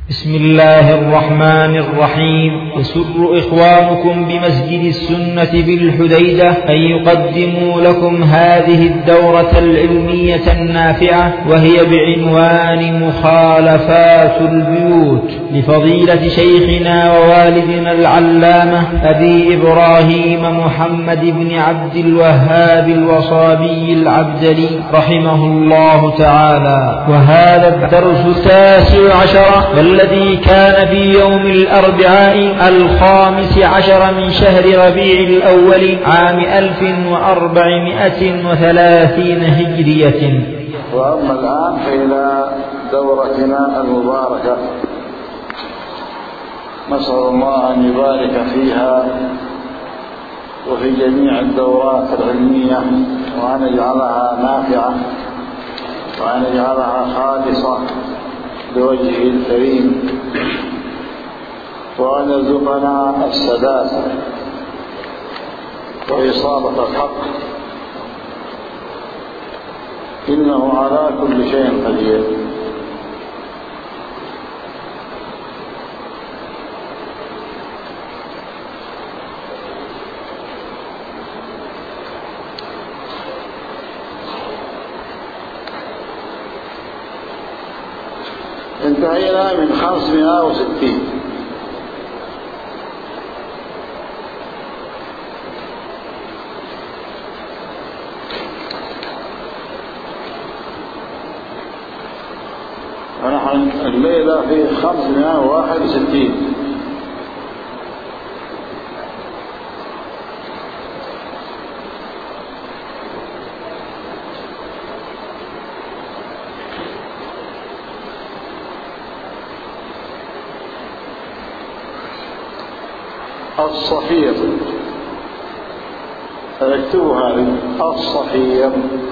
بسم الله الرحمن الرحيم. يسر إخوانكم بمسجد السنة بالحديدة أن يقدموا لكم هذه الدورة العلمية النافعة، وهي بعنوان مخالفات البيوت، لفضيلة شيخنا ووالدنا العلامة أبي إبراهيم محمد بن عبد الوهاب الوصابي العبدلي رحمه الله تعالى. وهذا الدرس 19 الذي كان في يوم الأربعاء 15 من شهر ربيع الأول عام 1430 هجرية. وأما الآن فإلى دورتنا المباركة، نسأل الله أن يبارك فيها وفي جميع الدورات العلمية، وأن يجعلها نافعة، وأن يجعلها خالصة بوجهه الكريم، وأن يرزقنا السداد وإصابة الحق، إنه على كل شيء قدير. انتهينا من 560. ونحن الليلة في 561. الصفير، اكتبوا هذه الصفير.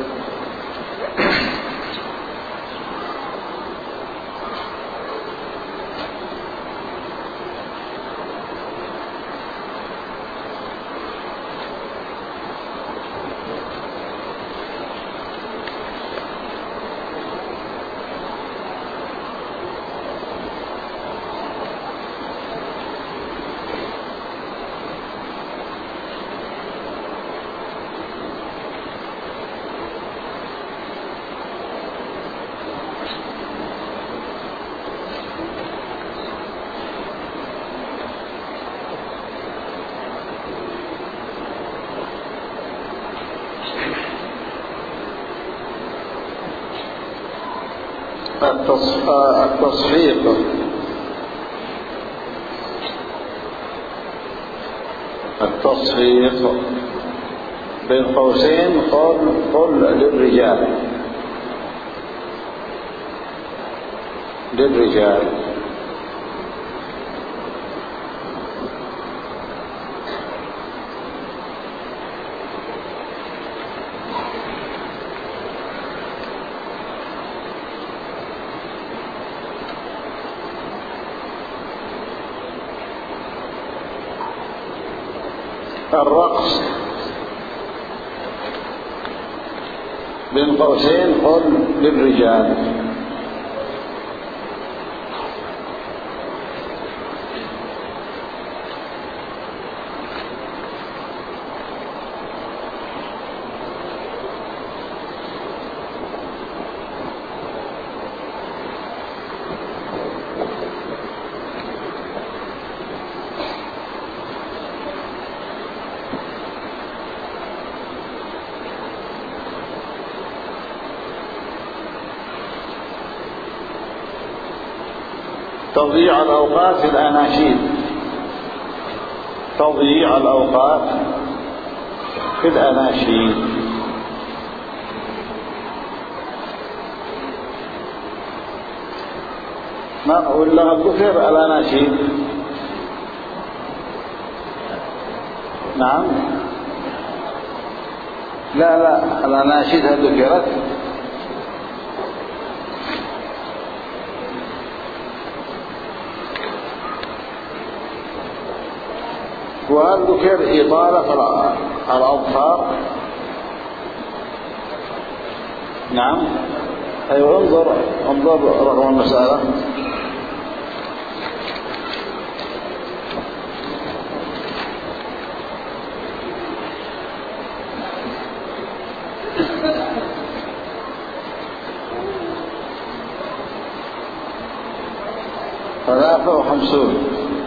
التصفيق بين قوسين قل للرجال. الرقص بين قوسين قل للرجال. تضييع الأوقات في الأناشيد. تضييع الأوقات في الأناشيد. ما ولا ذكر الأناشيد؟ نعم، لا الأناشيد ذكرت. وهل ذكر إطالة الأظفار؟ نعم. أيوة، انظر رقم المسألة. 53.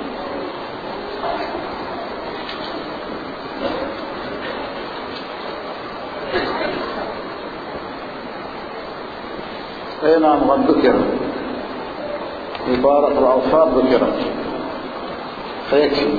أي نعم قد ذكر عبارة الألفاظ ذكرت فيكفي.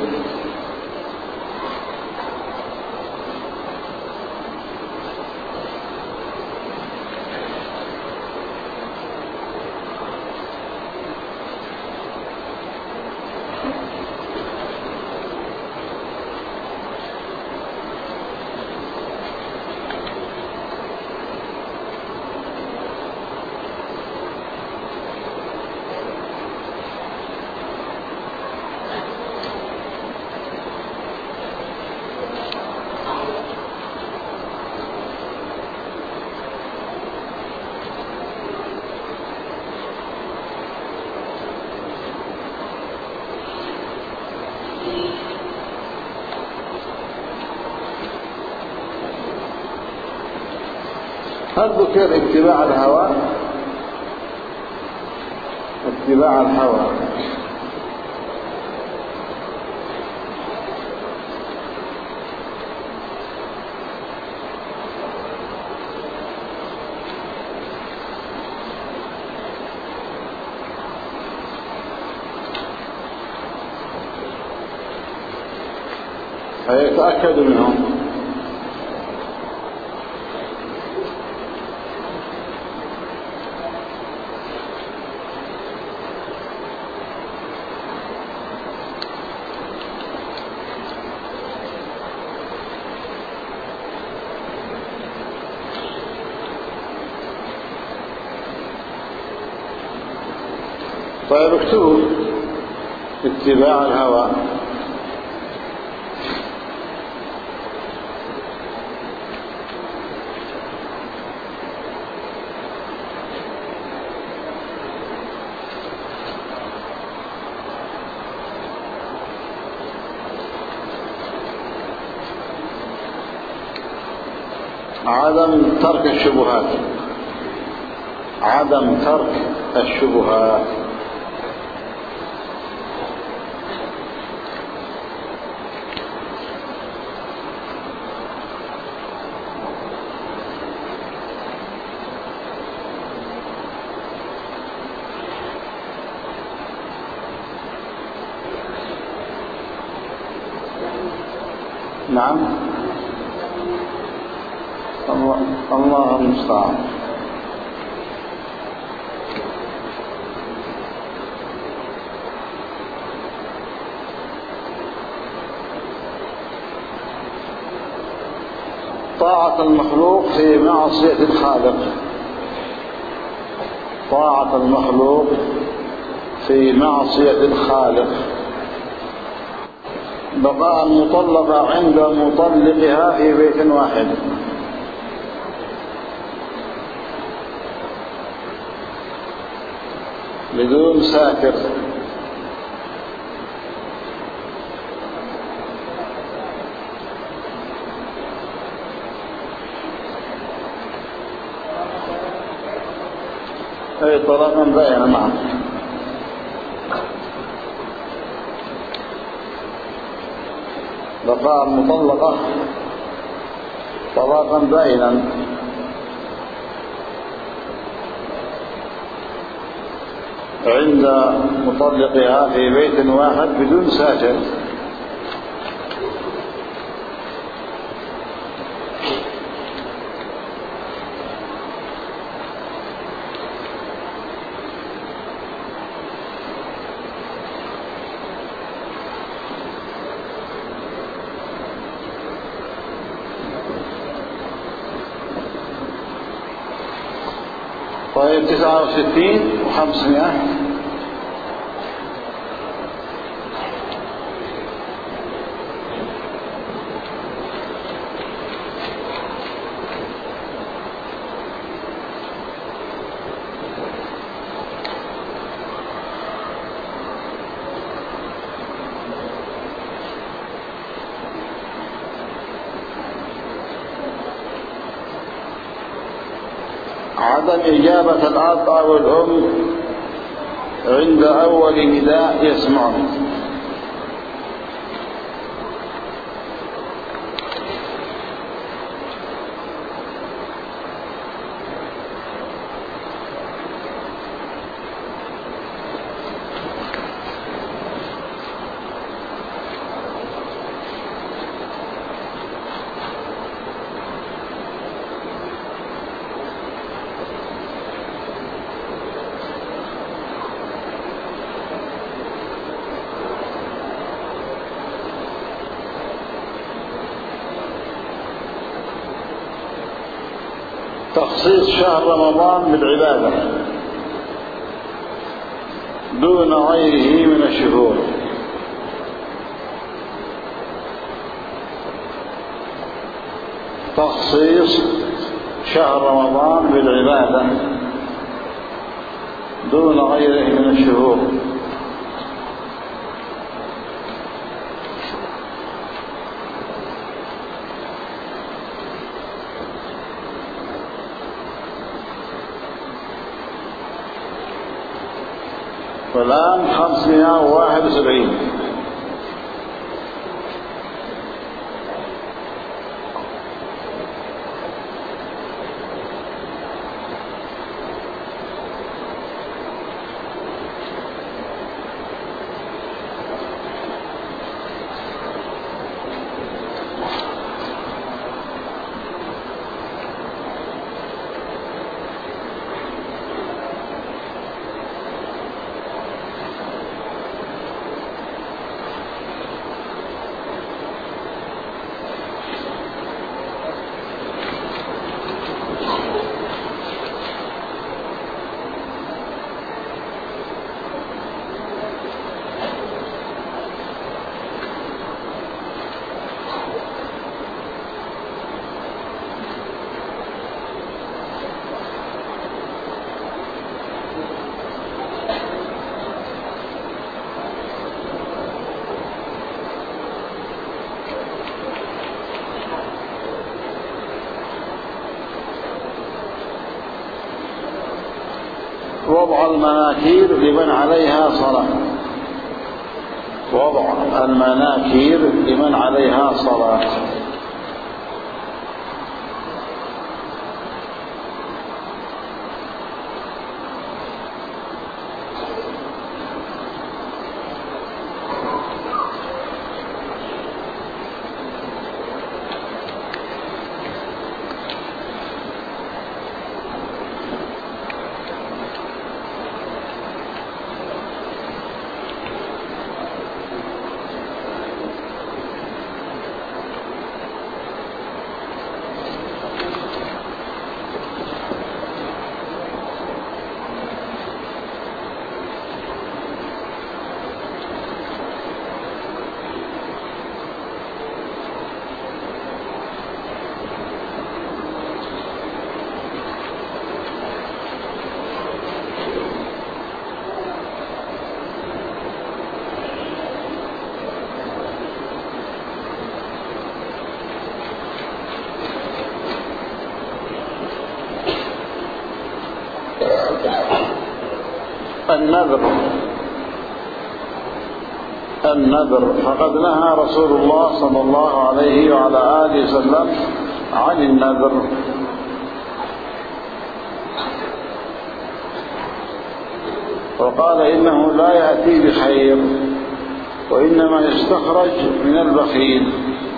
هل ذكر اتباع الهوى؟ اتباع الهوى فيتأكد منهم. طيب اكتبوا اتباع الهوى. عدم ترك الشبهات. عدم ترك الشبهات. نعم الله المستعان. طاعة المخلوق في معصية الخالق. طاعة المخلوق في معصية الخالق. بقاء المطلقة عند مطلقها في بيت واحد. بدون ساكر. أي طلاقا بائنا معه. بقاء المطلقة طلاقا بائنا عند مطلقها في بيت واحد بدون ساكن. طيب 69 و500. عدم إجابة الأب أو الأم عند أول نداء يسمعه. تخصيص شهر رمضان بالعبادة دون غيره من الشهور. تخصيص شهر رمضان بالعبادة دون غيره من الشهور. والآن 571. وضع المناكير لمن عليها صلاة. وضع المناكير لمن عليها صلاة. النذر فقد نهى رسول الله صلى الله عليه وعلى آله وسلم عن النذر. وقال إنه لا يأتي بخير وإنما يستخرج من البخيل.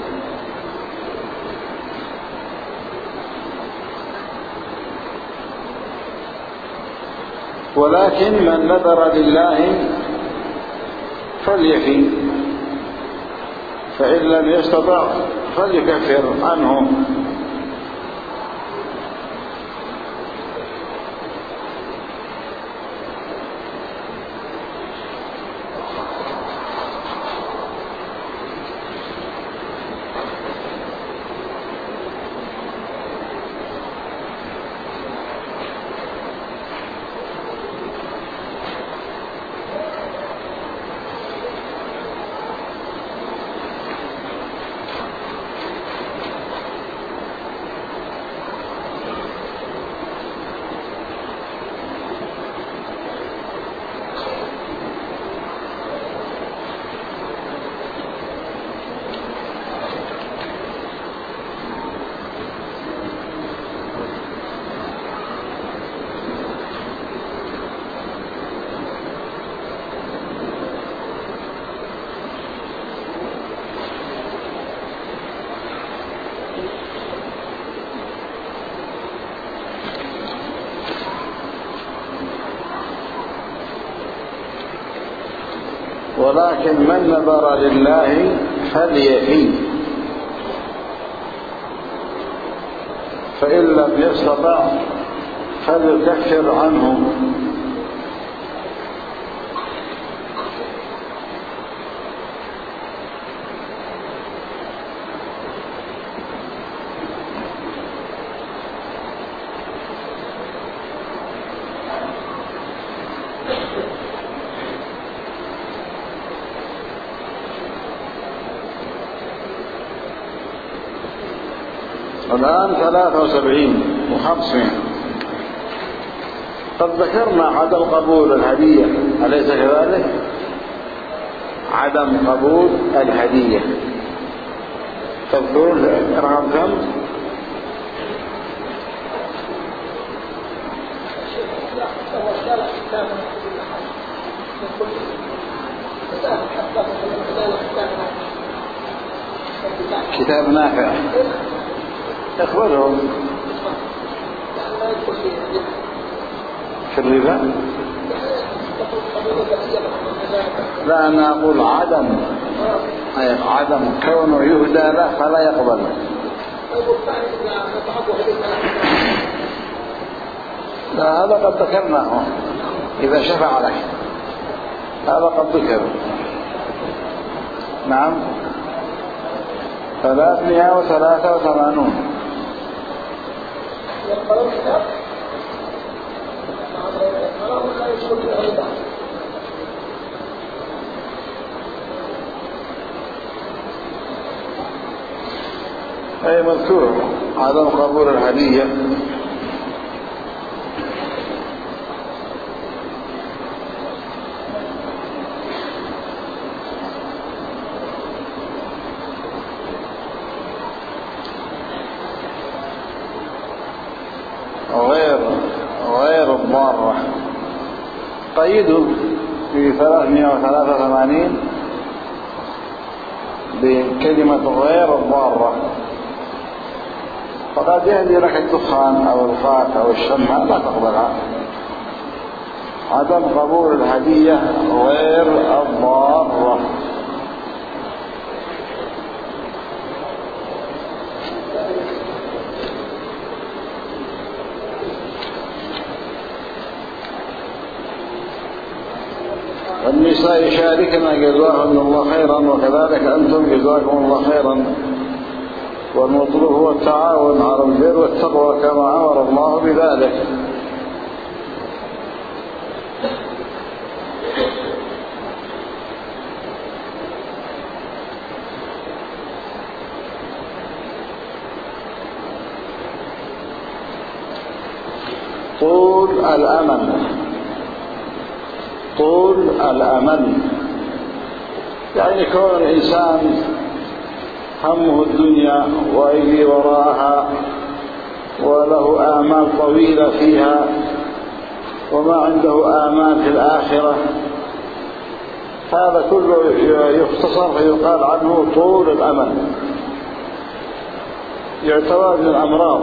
ولكن من نذر لله فليفي، فإن لم يستطع فليكفر عنه. ولكن من نذر لله فليحي، فإن لم يستطع فليكفر عنه. الآن 73 و500. قد ذكرنا عدم قبول الهدية، أليس كذلك؟ عدم قبول الهدية تذكرون رقم كم؟ كتاب نافع اخبرهم في الربا. لا، أنا أقول عدم كونه يهدى له فلا يقبل. لا، هذا قد ذكرناه إذا شفع لك، هذا قد ذكر. نعم 383. أي مذكور عدم قبول الهدية. غير الضارة قيده في 383 بكلمة غير الضارة، فقد يهدي لك الدخان أو الفات أو الشمع لا تقبلها. عدم قبول الهدية غير الضارة. النساء شاركنا جزاهم الله خيرا، وكذلك أنتم جزاكم الله خيرا. والمطلوب هو التعاون على البر والتقوى كما أمر الله بذلك. طول الأمل يعني كون الإنسان همه الدنيا ويجري وراءها وله آمال طويلة فيها وما عنده آمال في الآخرة، هذا كله يختصر فيقال عنه طول الأمل، يعتبر من الأمراض.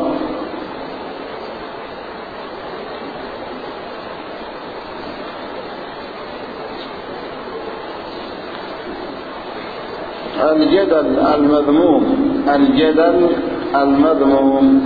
الجدل المذموم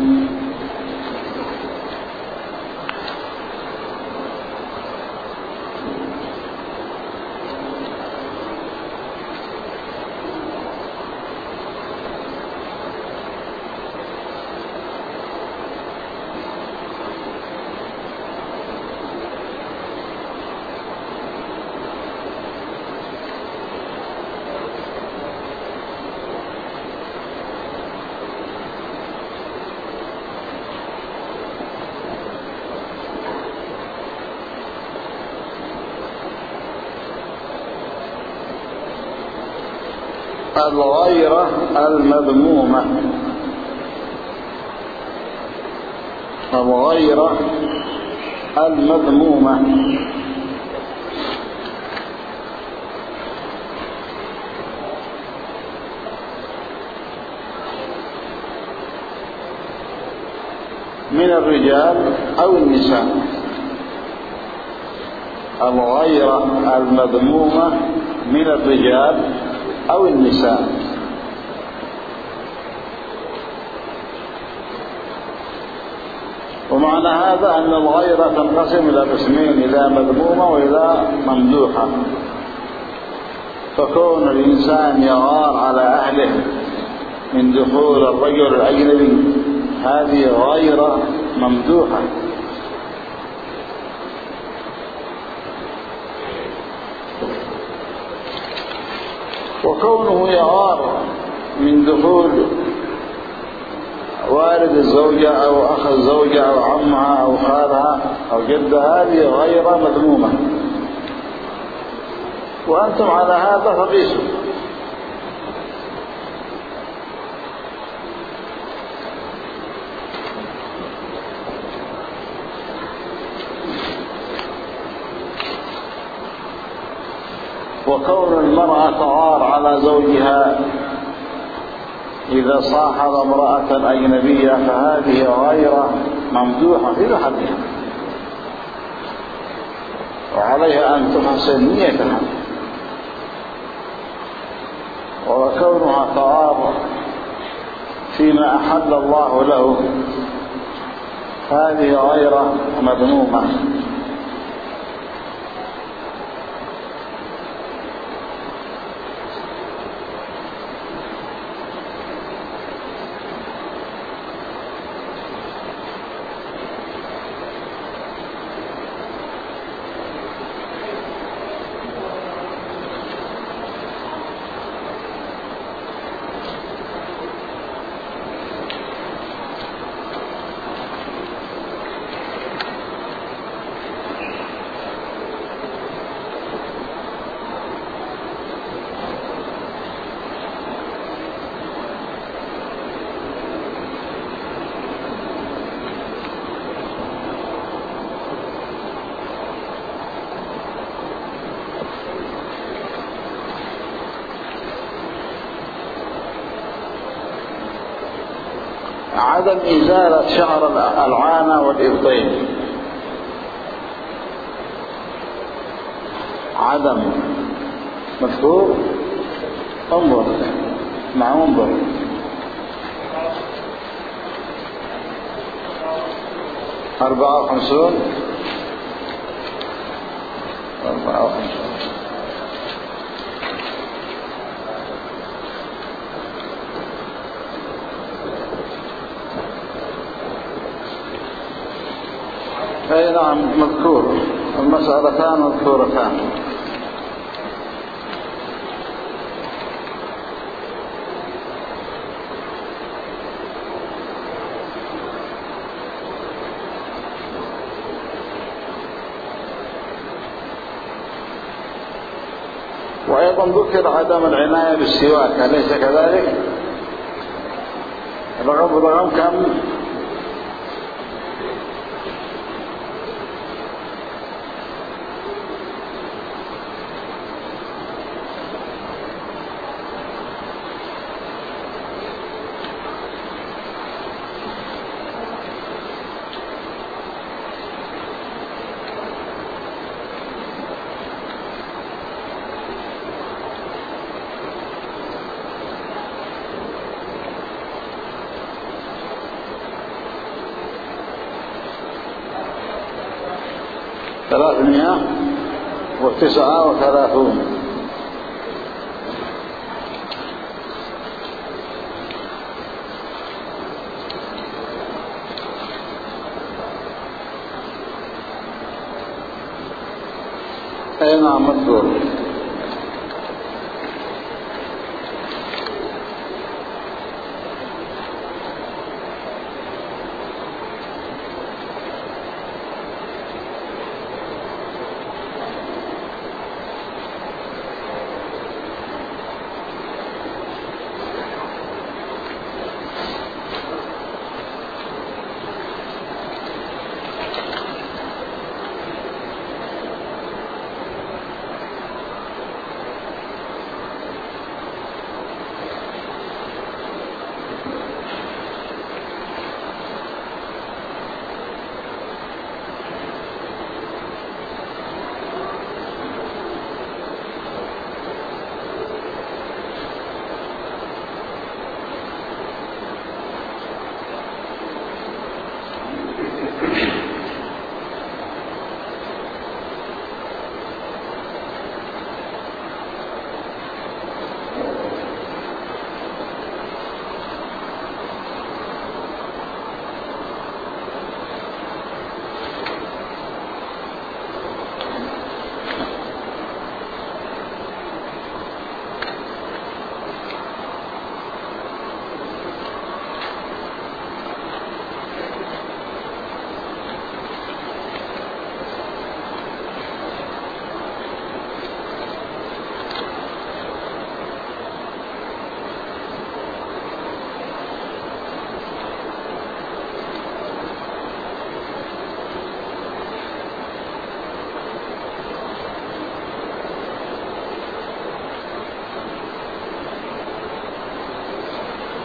الغيرة المذمومة. الغيرة المذمومة من الرجال أو النساء. الغيرة المذمومة من الرجال أو النساء. ومعنى هذا أن الغيرة تنقسم إلى قسمين: إلى مذمومة وإلى ممدوحة. فكون الإنسان يغار على أهله من دخول الرجل الأجنبي هذه غيرة ممدوحة. وكونه يغار من دخول والد الزوجة أو أخ الزوجة أو عمها أو خالها أو جدها هذه غيرة مذمومة، وأنتم على هذا فقيسوا. وكون المرأة تغار على زوجها إذا صاحب امرأة أجنبية فهذه غيرة ممدوحة في حدها، وعليها أن تحسن نيتها. وكونها تغار فيما أحل الله له هذه غيرة مذمومة. عدم إزالة شعر العانة والإبطين، عدم مذكور. انظر مع انظر 54 أي نعم مذكور، المسألتان مذكورتان. وأيضا ذكر عدم العناية بالسواك، أليس كذلك؟ رقم كم؟ ثلاثمائة وتسعة وثلاثون. أي نعم مذكور.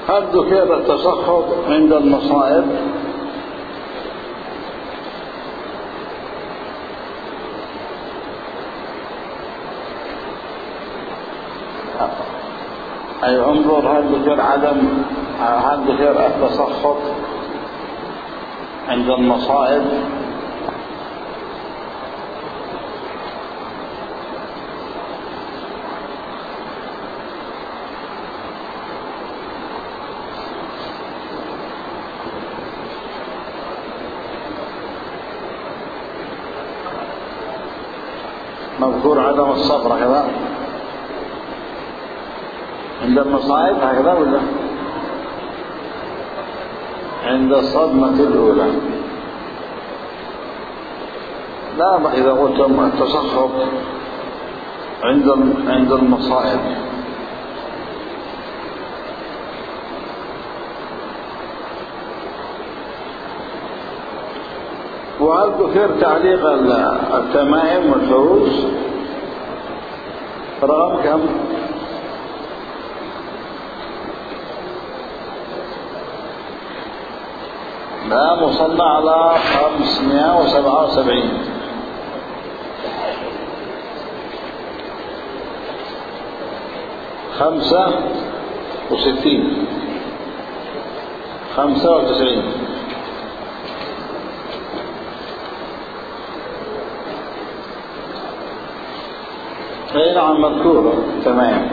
هل ذكر التسخط عند المصائب؟ أي انظر هل ذكر التسخط عند المصائب؟ مذكور عدم الصبر هكذا عند المصائب هكذا ولا عند الصدمة الأولى؟ لا، إذا قلت التسخط عند المصائب وهل ذكر تعليق التمائم والفروج؟ رقم كم؟ لا، مصنع على 577. 95. اي نعم مذكورة تمام.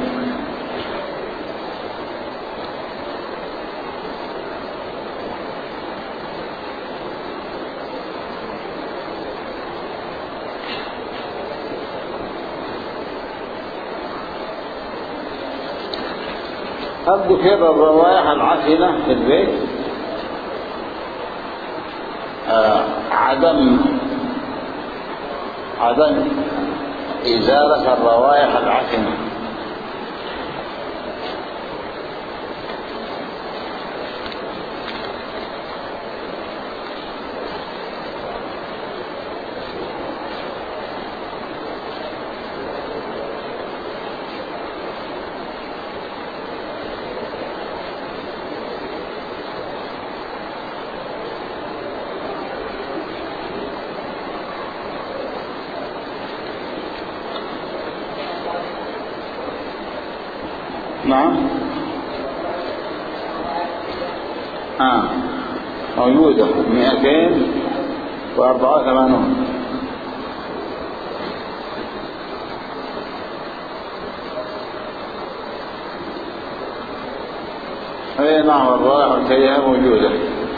هل ذكر الروائح العفنة في البيت؟ عدم إزالة الروائح العفنة. نعم موجودة 284. اي نعم الروائح الكريهة موجودة.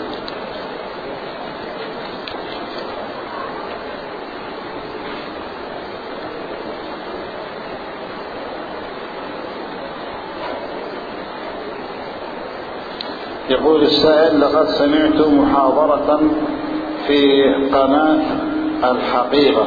يقول السائل: لقد سمعت محاضرة في قناة الحقيقة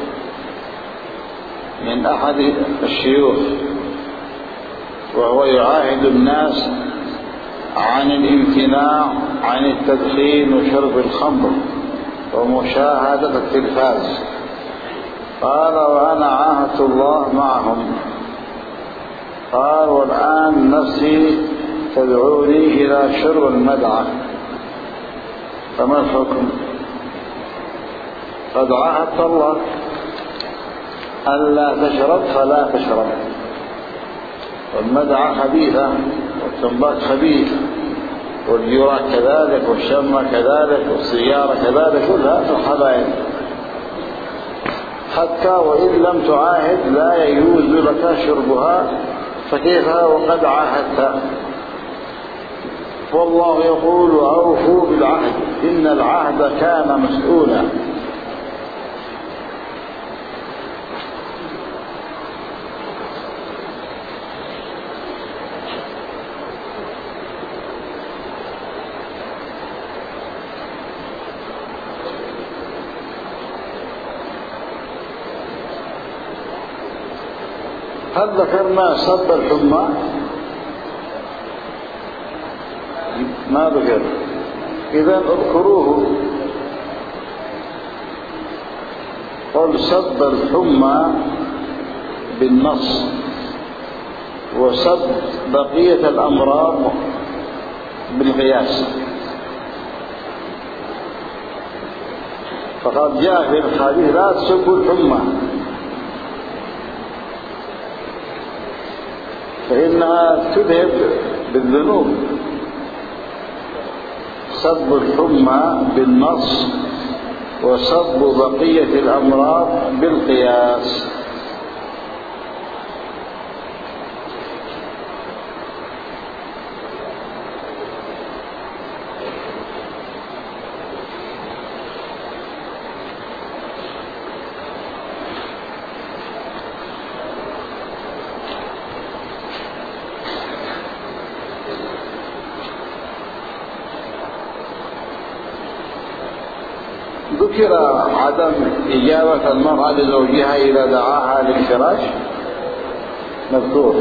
من أحد الشيوخ وهو يعاهد الناس عن الامتناع عن التدخين وشرب الخمر ومشاهدة التلفاز. قال: وأنا عاهدت الله معهم. قال: والآن نفسي تدعوني إلى شرب المدعة، فما الحكم؟ قد عاهدت الله ألا تشرب فلا تشرب، والمدعة خبيثة والتنباك خبيث والجراح كذلك والشمة كذلك والسيارة كذلك، كلها في الخبائث. حتى وإن لم تعاهد لا يجوز لك شربها، فكيف وقد عاهدت؟ والله يقول: أوفوا بالعهد إن العهد كان مسؤولا. هل ذكرنا سب الحمى؟ ما ذكر. إذن اذكروه. قل: سب الحمى بالنص، وسب بقية الأمراض بالقياس. فقد جاء في الحديث لا تسبوا الحمى فإنها تذهب بالذنوب. سب الحمى بالنص وسب بقية الأمراض بالقياس. ذكر عدم إجابة المرأة لزوجها إذا دعاها للفراش مذكور.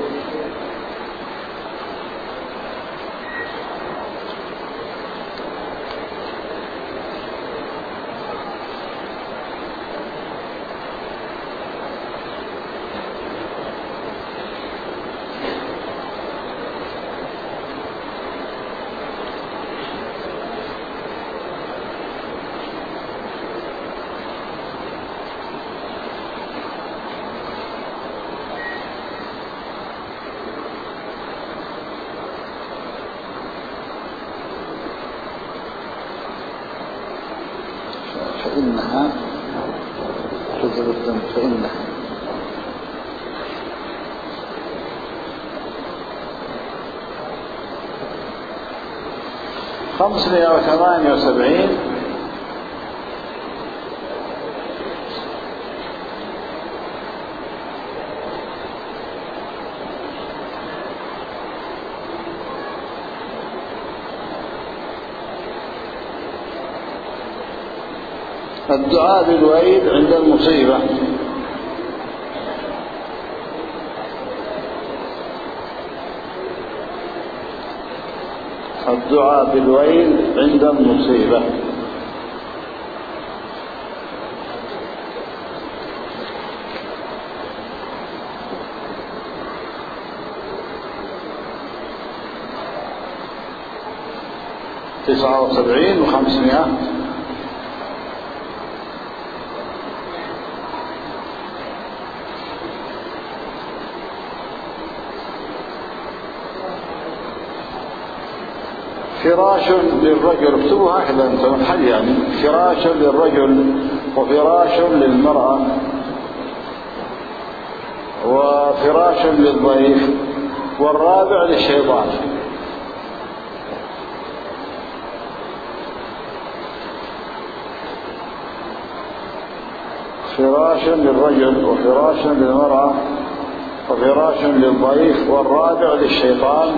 فإنها تذهب الذنب. فإنها 578 الدعاء بالوعيد عند المصيبة. الدعاء بالوعيد عند المصيبة. تسعة وسبعين وخمسمائة. فراش للرجل، اكتبوا هكذا انت محل يعني، فراش للرجل وفراش للمرأة وفراش للضيف والرابع للشيطان. فراش للرجل وفراش للمرأة وفراش للضيف والرابع للشيطان.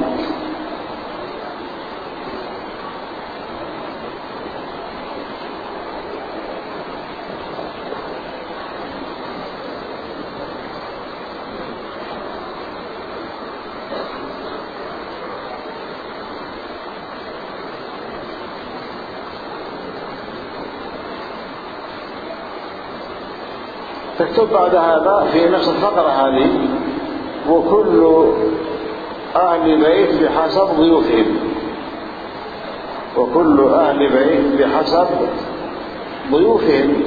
تكتب بعد هذا في نفس الفقرة هذه وكل أهل بيت بحسب ضيوفهم. وكل أهل بيت بحسب ضيوفهم،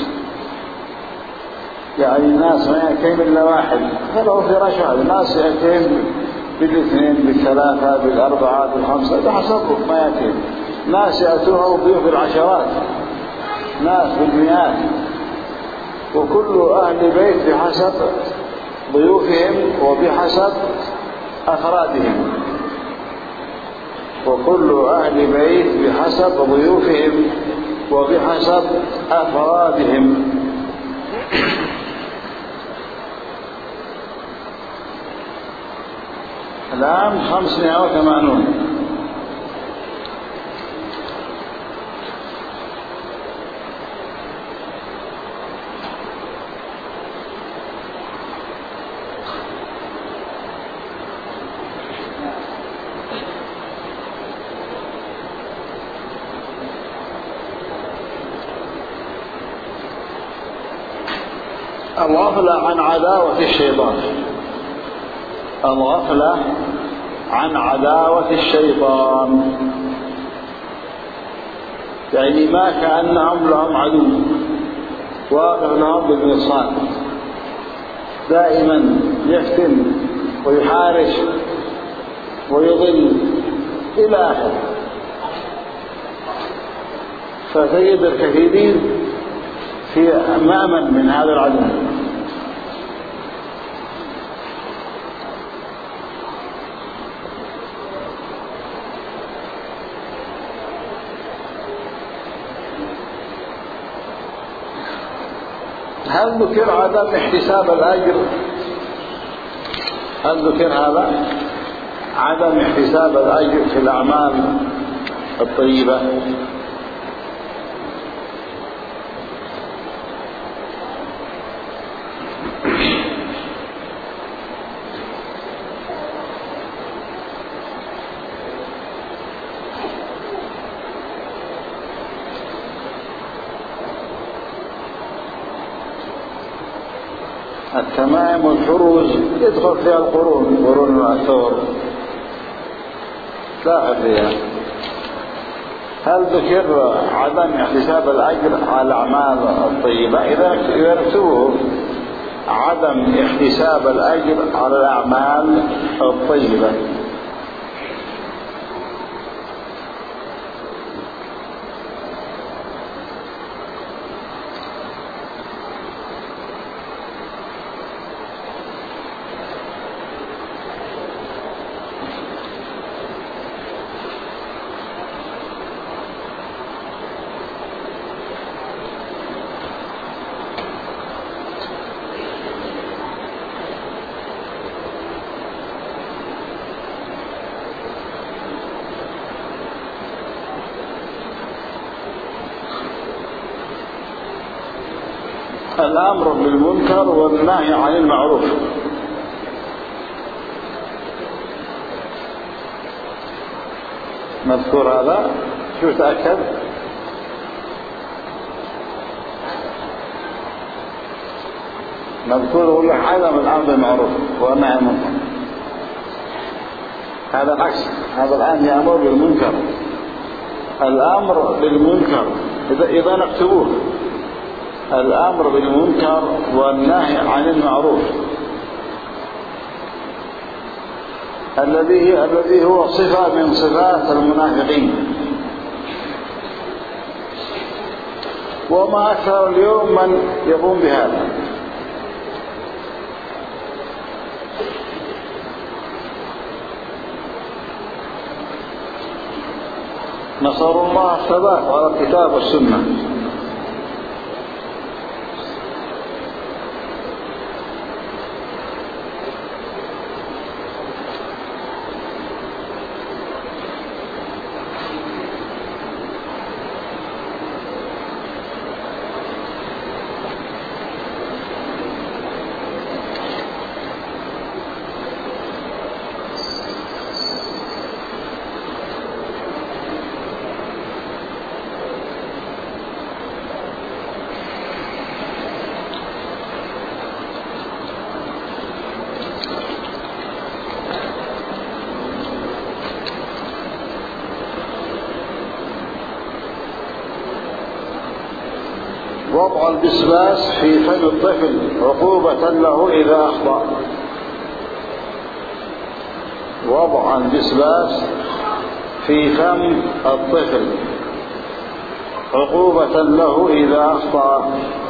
يعني الناس ما يأتين إلا واحد فله فراش واحد، الناس يأتين بالاثنين بالثلاثة بالأربعة بالخمسة بحسبهم ما يأتين. ناس يأتوها وضيوف بالعشرات، ناس بالمئات. وكل أهل بيت بحسب ضيوفهم وبحسب أفرادهم. وكل أهل بيت بحسب ضيوفهم وبحسب أفرادهم. الآن 580. الغفلة عن عداوة الشيطان. الغفلة عن عداوة الشيطان، يعني ما كأنهم لهم عدو واقف لهم بالمرصاد، دائما يفتن ويحارش ويضل إلى آخره. فتجد الكثيرين في مأمن من هذا العدو. هل ذكر عدم احتساب الأجر؟ هل ذكر هذا عدم احتساب الأجر في الأعمال الطيبة؟ التمائم والحروز يدخل فيها القرون، قرون الثور لا فيها. هل ذكر عدم احتساب الأجر على الأعمال الطيبة؟ إذا يرتبه عدم احتساب الأجر على الأعمال الطيبة. الأمر بالمنكر والنهي عن المعروف. مذكور هذا؟ شو تأكد؟ مذكور يقول لك عدم الأمر بالمعروف والنهي عن المنكر. هذا العكس، هذا الآن يأمر بالمنكر. الأمر بالمنكر إذا نكتبوه الأمر بالمنكر والنهي عن المعروف الذي هو صفة من صفات المنافقين. وما أكثر اليوم من يقوم بهذا. نسأل الله الثبات على الكتاب والسنة. وضع البسباس في فم الطفل عقوبة له إذا أخطأ. وضع البسباس في فم الطفل عقوبة له إذا أخطأ.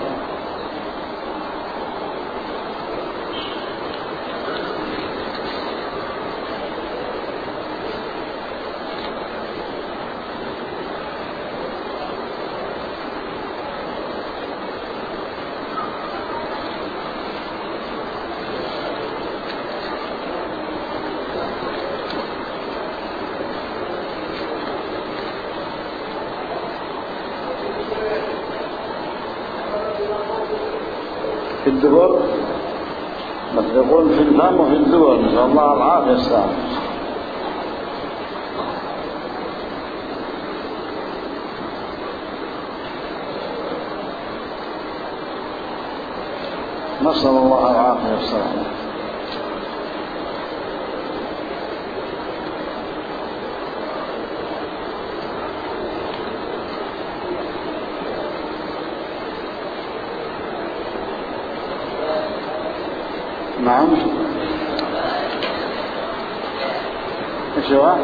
في الدبر يقول في الفم وفي الدبر، نسأل الله العافية والسلامة. نسأل الله العافية والسلامة. سواه؟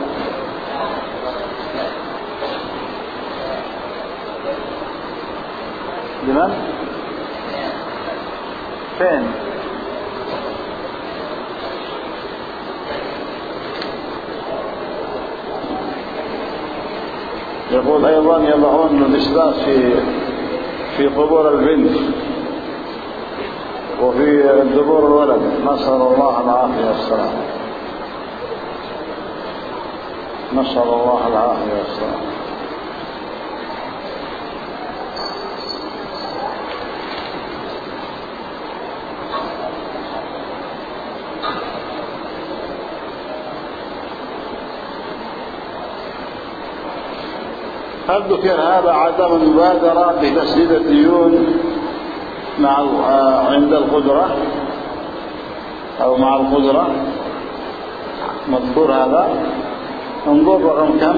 لمن؟ فين؟ يقول أيضا يضعون المسبات في قبور البنت وفي دبور الولد، نسأل الله العافية والسلام. نسأل الله العافية والسلام. هل ذكر هذا عدم المبادرة بتسديد الديون عند القدرة أو مع القدرة؟ مذكور هذا. انظر رقم كم.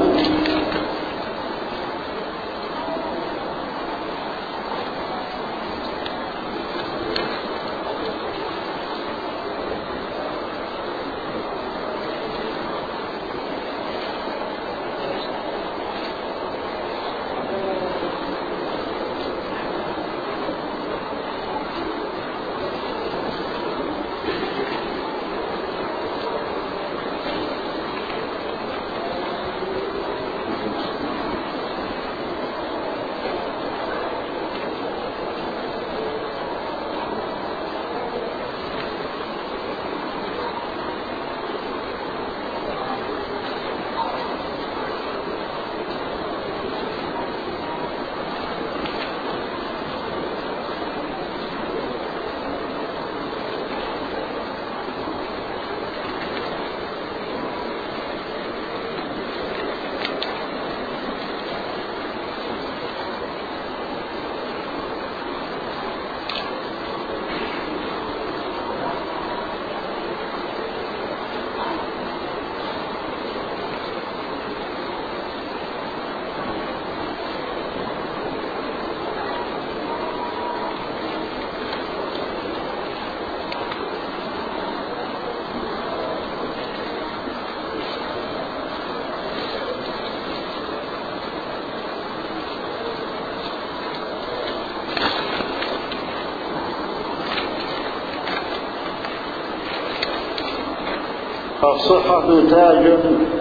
الصحة تاج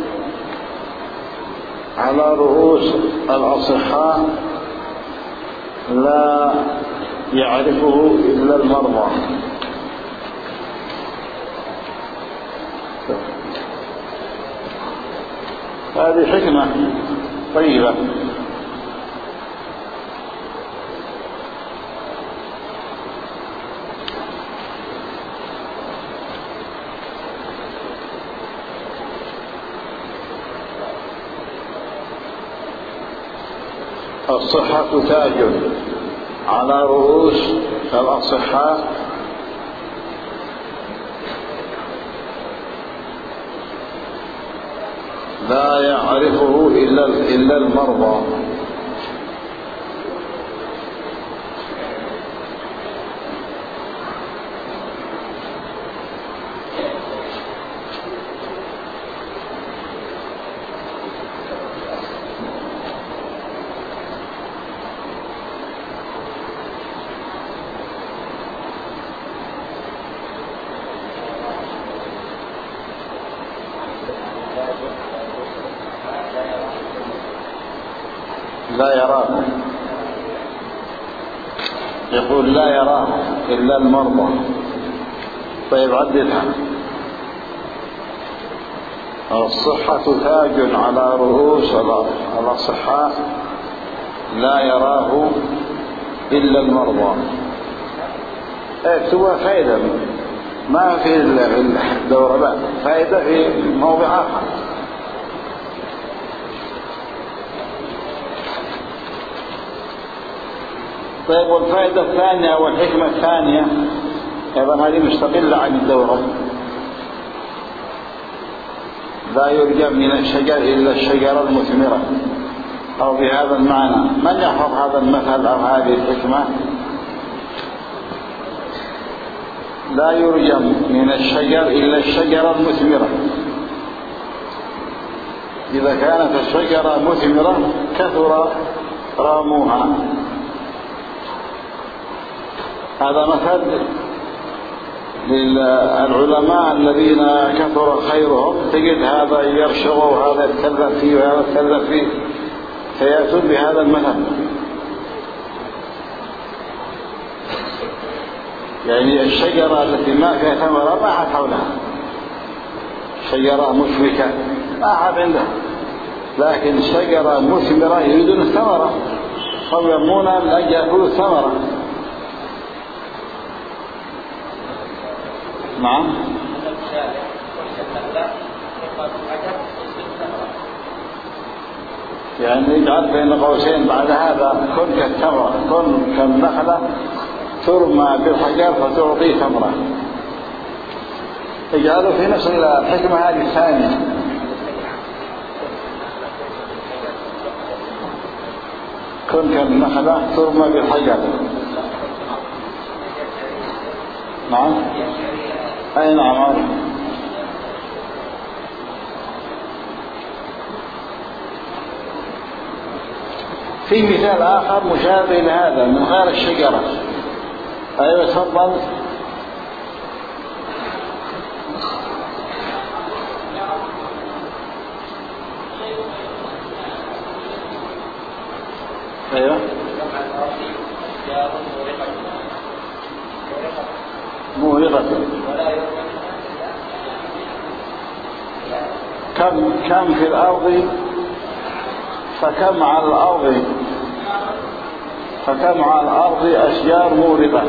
على رؤوس الأصحاء لا يعرفه إلا المرضى. هذه حكمة طيبة. الصحة تاج على رؤوس الأصحاء لا يعرفه إلا المرضى. لا يراه، يقول لا يراه إلا المرضى. طيب عددها. الصحة تاج على رؤوس الأصحاء لا يراه إلا المرضى. اكتبها فائدة ما في الدورة، لا فائدة في موضع آخر. طيب والفائدة الثانية والحكمة الثانية أيضا هذه مستقلة عن الدورة. لا يرجى من الشجر إلا الشجرة المثمرة، أو بهذا المعنى. من يحفظ هذا المثل أو هذه الحكمة؟ لا يرجى من الشجر إلا الشجرة المثمرة. إذا كانت الشجرة مثمرة كثر راموها. هذا مثل للعلماء الذين كثر خيرهم، تجد هذا يرشغ وهذا يتكلم فيه وهذا يتكلم فيه، فيأتون بهذا المثل. يعني الشجرة التي ما فيها ثمرة ما أحد حولها، شجرة مشركة ما أحد عندها، لكن شجرة مثمرة يريدون الثمرة، هم يرمون لأجل يأكلوا الثمرة. نعم. يعني يجعل بين قوسين بعد هذا كن كالتمرة، كن كالنخلة ترمى بالحجر فتعطي ثمرة. يجعلوا في نفس الحكمة هذه الثانية. كن كالنخلة ترمى بالحجر. نعم. أي نعم. في مثال آخر مشابه لهذا من غير الشجرة. أيوة تفضل. أيوة مورقة. كم في الأرض فكم على الأرض أشجار مورقة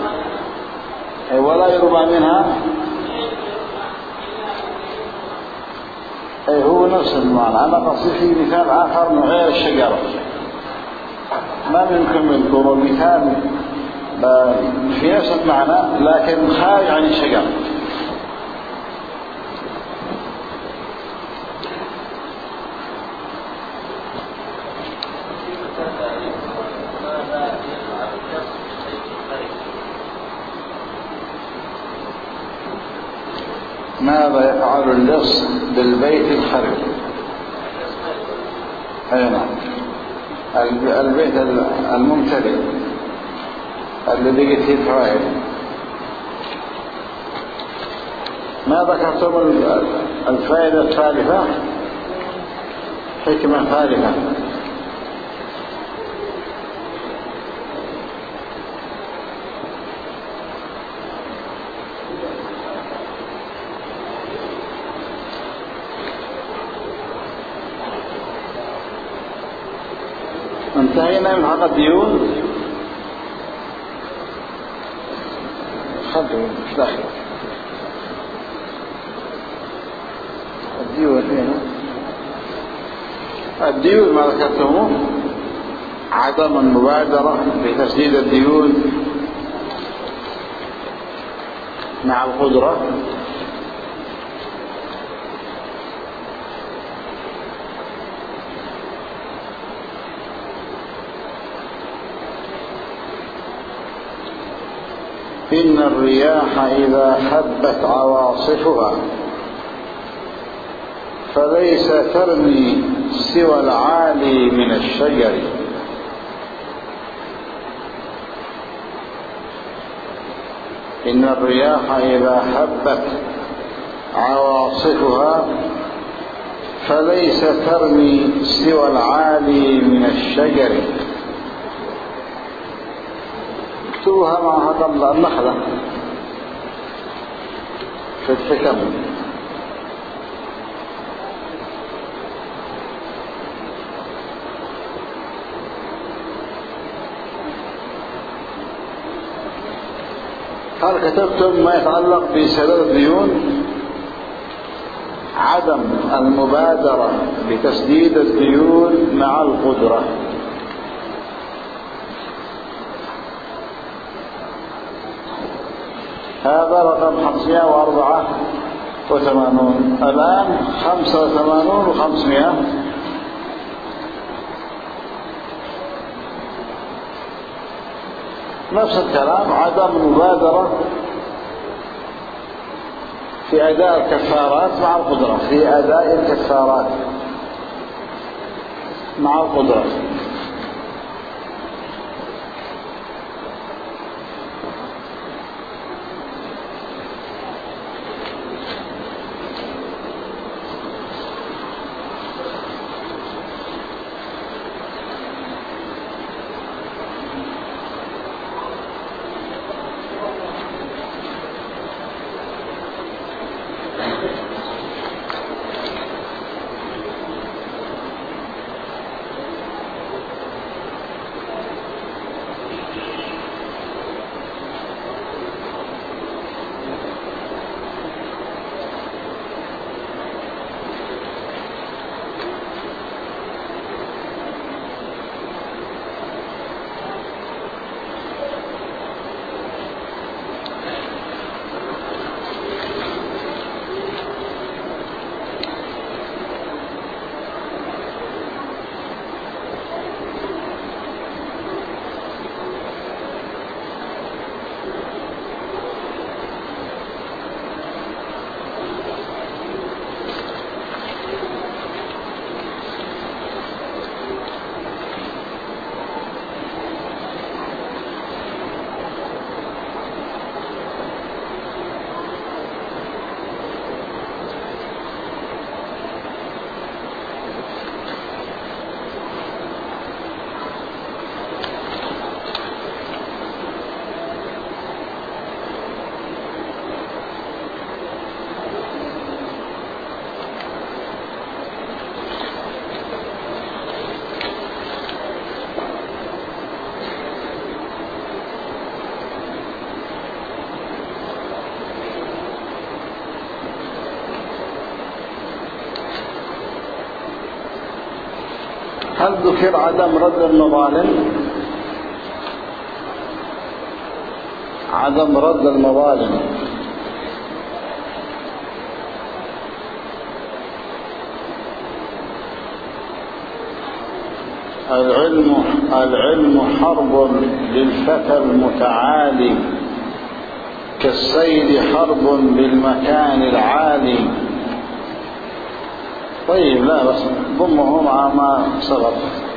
ولا يرمى منها. هو نفس المعنى. أنا قصدي في مثال آخر من غير الشجرة، ما يمكن نذكر مثال في نفس المعنى لكن خارج عن الشجرة. ماذا يفعل اللص بالبيت الخرب؟ أي نعم، البيت الممتلئ الذي قد فيه الفوائد. ما ذكرتم الفائدة الثالثة، حكمة ثالثة. انتهينا من حق الديون. خذوا مش داخل الديون هنا. الديون ما ذكرتموه عدم المبادرة بتسديد الديون مع القدرة. إن الرياح إذا هبت عواصفها فليس ترمي سوى العالي من الشجر. إن الرياح إذا هبت عواصفها فليس ترمي سوى العالي من الشجر. اكتبوها مع هذا النخلة في الحكم. هل كتبتم ما يتعلق بسداد الديون؟ عدم المبادرة بتسديد الديون مع القدرة. هذا رقم 584. الآن 85 و500. نفس الكلام، عدم المبادرة في أداء الكفارات مع القدرة. في أداء الكفارات مع القدرة. هل ذكر عدم رد المظالم؟ عدم رد المظالم العلم حرب للفتى المتعالي كالسيل حرب بالمكان العالي. طيب لا بس ضمه مع ما سبق.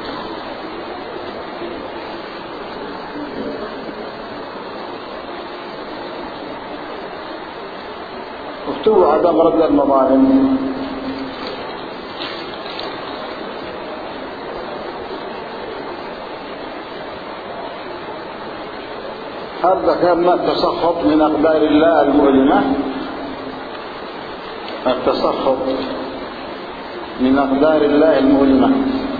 اكتبوا عدم رد المظالم. هل ذكرنا التسخط من أقدار الله المؤلمة؟ التسخط من أقدار الله المؤلمة.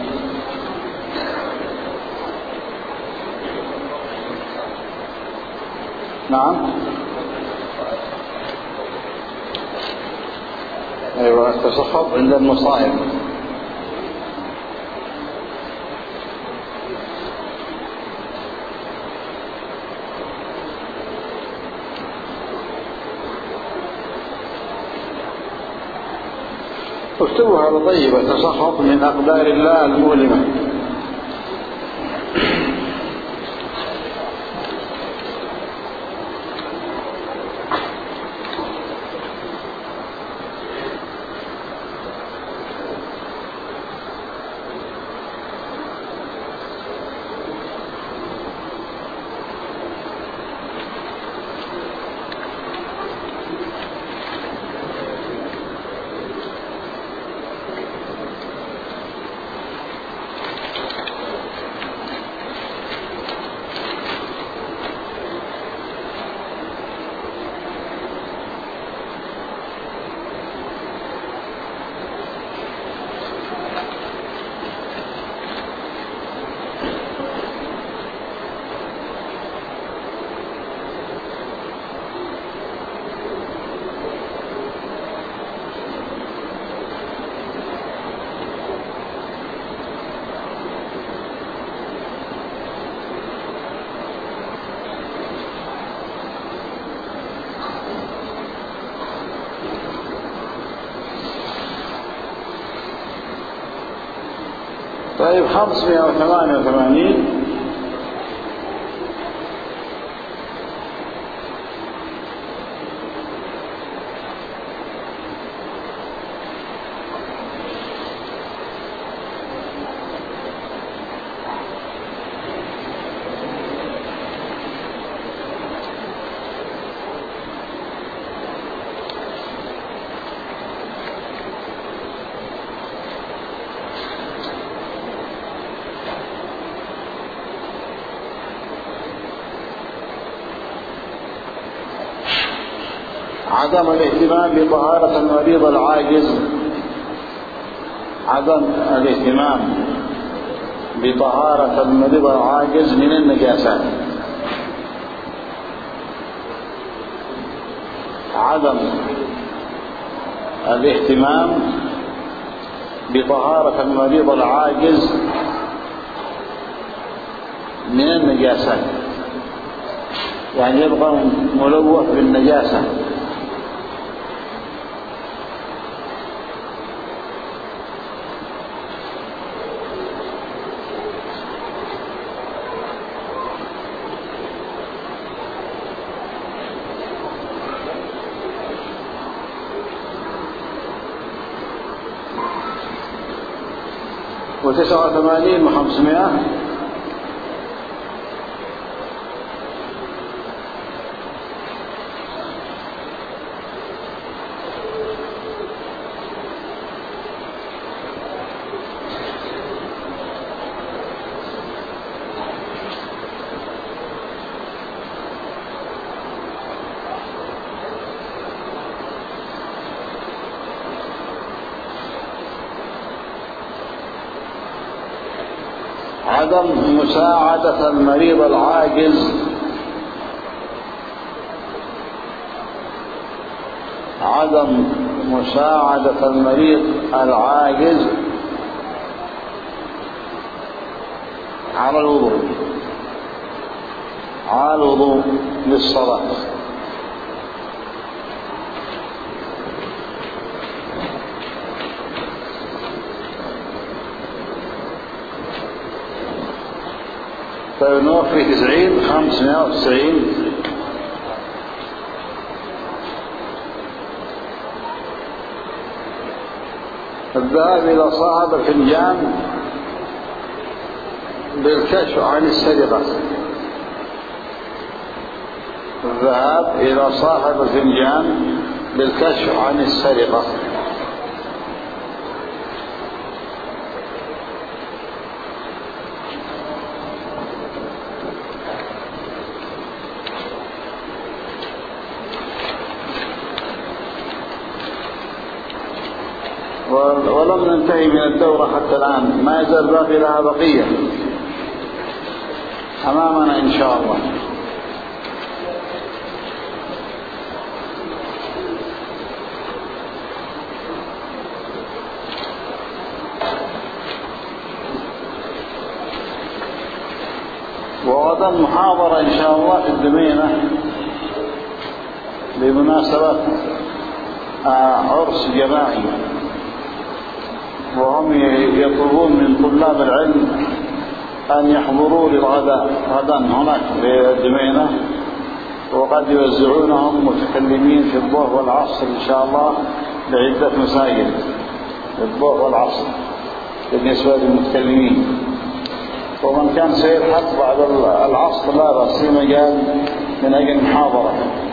نعم أيوة التسخط عند المصائب. اكتبوا هذا طيب. التسخط من أقدار الله المؤلمة. طيب 588 588 عدم الاهتمام بطهارة المريض العاجز، عدم الاهتمام بطهارة المريض العاجز من النجاسات، عدم الاهتمام بطهارة المريض العاجز من النجاسات، يعني يبقى ملوث بالنجاسة. و89 و500 عدم مساعدة المريض العاجز، عدم مساعدة المريض العاجز على الوضوء للصلاة. فنوفي 90 590 الذهاب إلى صاحب الفنجان بالكشف عن السرقة، الذهاب إلى صاحب الفنجان بالكشف عن السرقة. ولم ننتهي من الدورة حتى الآن، ما يزال باقي لها بقية أمامنا إن شاء الله. وغدا محاضرة إن شاء الله في الدمينة بمناسبة عرس جماعي، وهم يطلبون من طلاب العلم أن يحضروا للغداء غدا هناك في الدمينة، وقد يوزعونهم متكلمين في الظهر والعصر إن شاء الله بعدة مساجد، في الظهر والعصر بالنسبة للمتكلمين. ومن كان سيلحق بعد العصر لا بأس في مجال من أجل المحاضرة،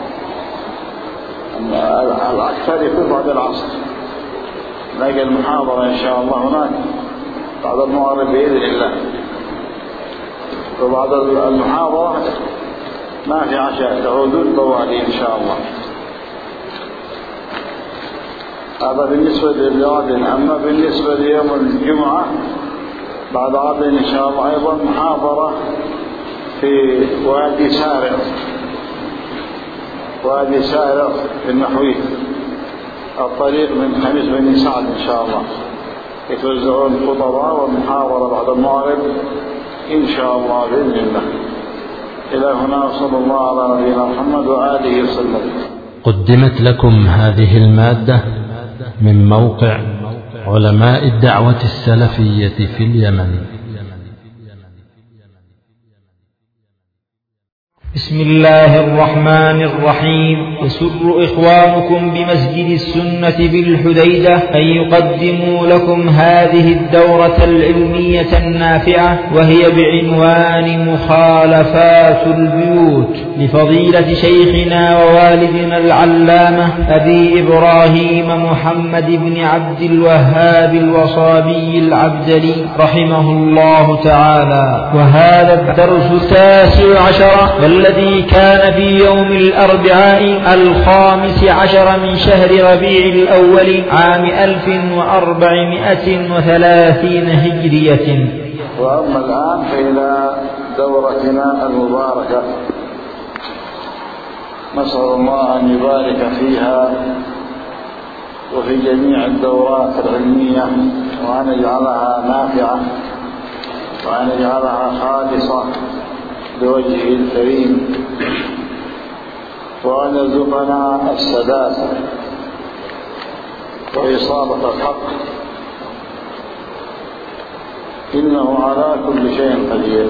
الأكثر يكون بعد العصر نجي المحاضرة إن شاء الله هناك بعد المغرب بإذن الله. وبعد المحاضرة ما في عشاء، تعودون طوالي إن شاء الله. هذا بالنسبة للغد. أما بالنسبة ليوم الجمعة بعد غد إن شاء الله أيضا محاضرة في وادي سارق في النحوي، الطريق من خميس بني سعد إن شاء الله، يتوزعون خطباء ومحاضرة بعد المغرب إن شاء الله بإذن الله. إلى هنا صلى الله على نبينا محمد وآله وسلم. قدمت لكم هذه المادة من موقع علماء الدعوة السلفية في اليمن. بسم الله الرحمن الرحيم. يسر إخوانكم بمسجد السنة بالحديدة أن يقدموا لكم هذه الدورة العلمية النافعة، وهي بعنوان مخالفات البيوت، لفضيلة شيخنا ووالدنا العلامة أبي إبراهيم محمد بن عبد الوهاب الوصابي العبدلي رحمه الله تعالى. وهذا الدرس 19 الذي كان في يوم الأربعاء 15 من شهر ربيع الأول عام 1430 هجرية. وأما الآن فإلى دورتنا المباركة، نسأل الله أن يبارك فيها وفي جميع الدورات العلمية، وأن يجعلها نافعة، وأن يجعلها خالصة لوجهه الكريم، وأن يرزقنا السداد وإصابة الحق، إنه على كل شيء قدير.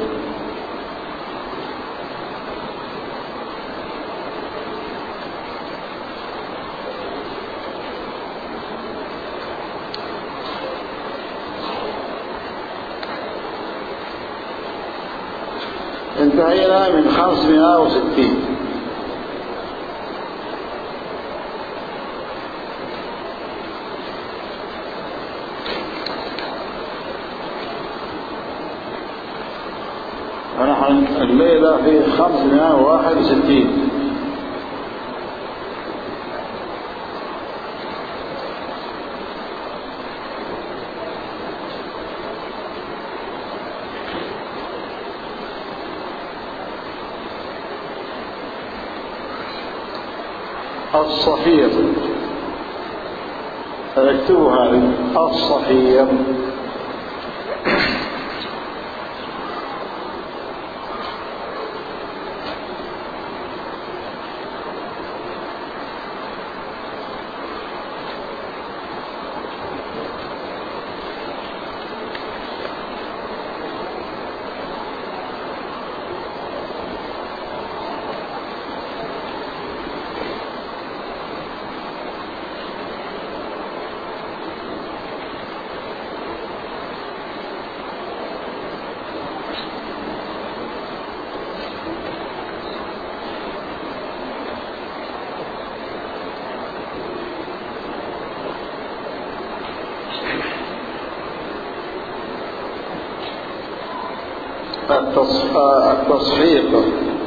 انتهينا من 560. ونحن الليلة في 561. الصفير، اكتبوا هذه الصفير. التصفيق،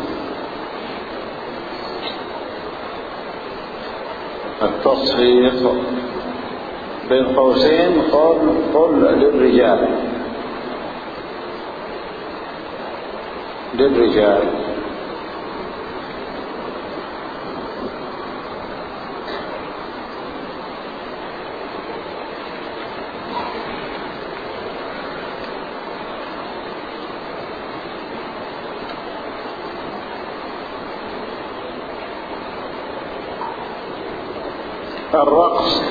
التصفيق بين قوسين قل للرجال، للرجال. الرقص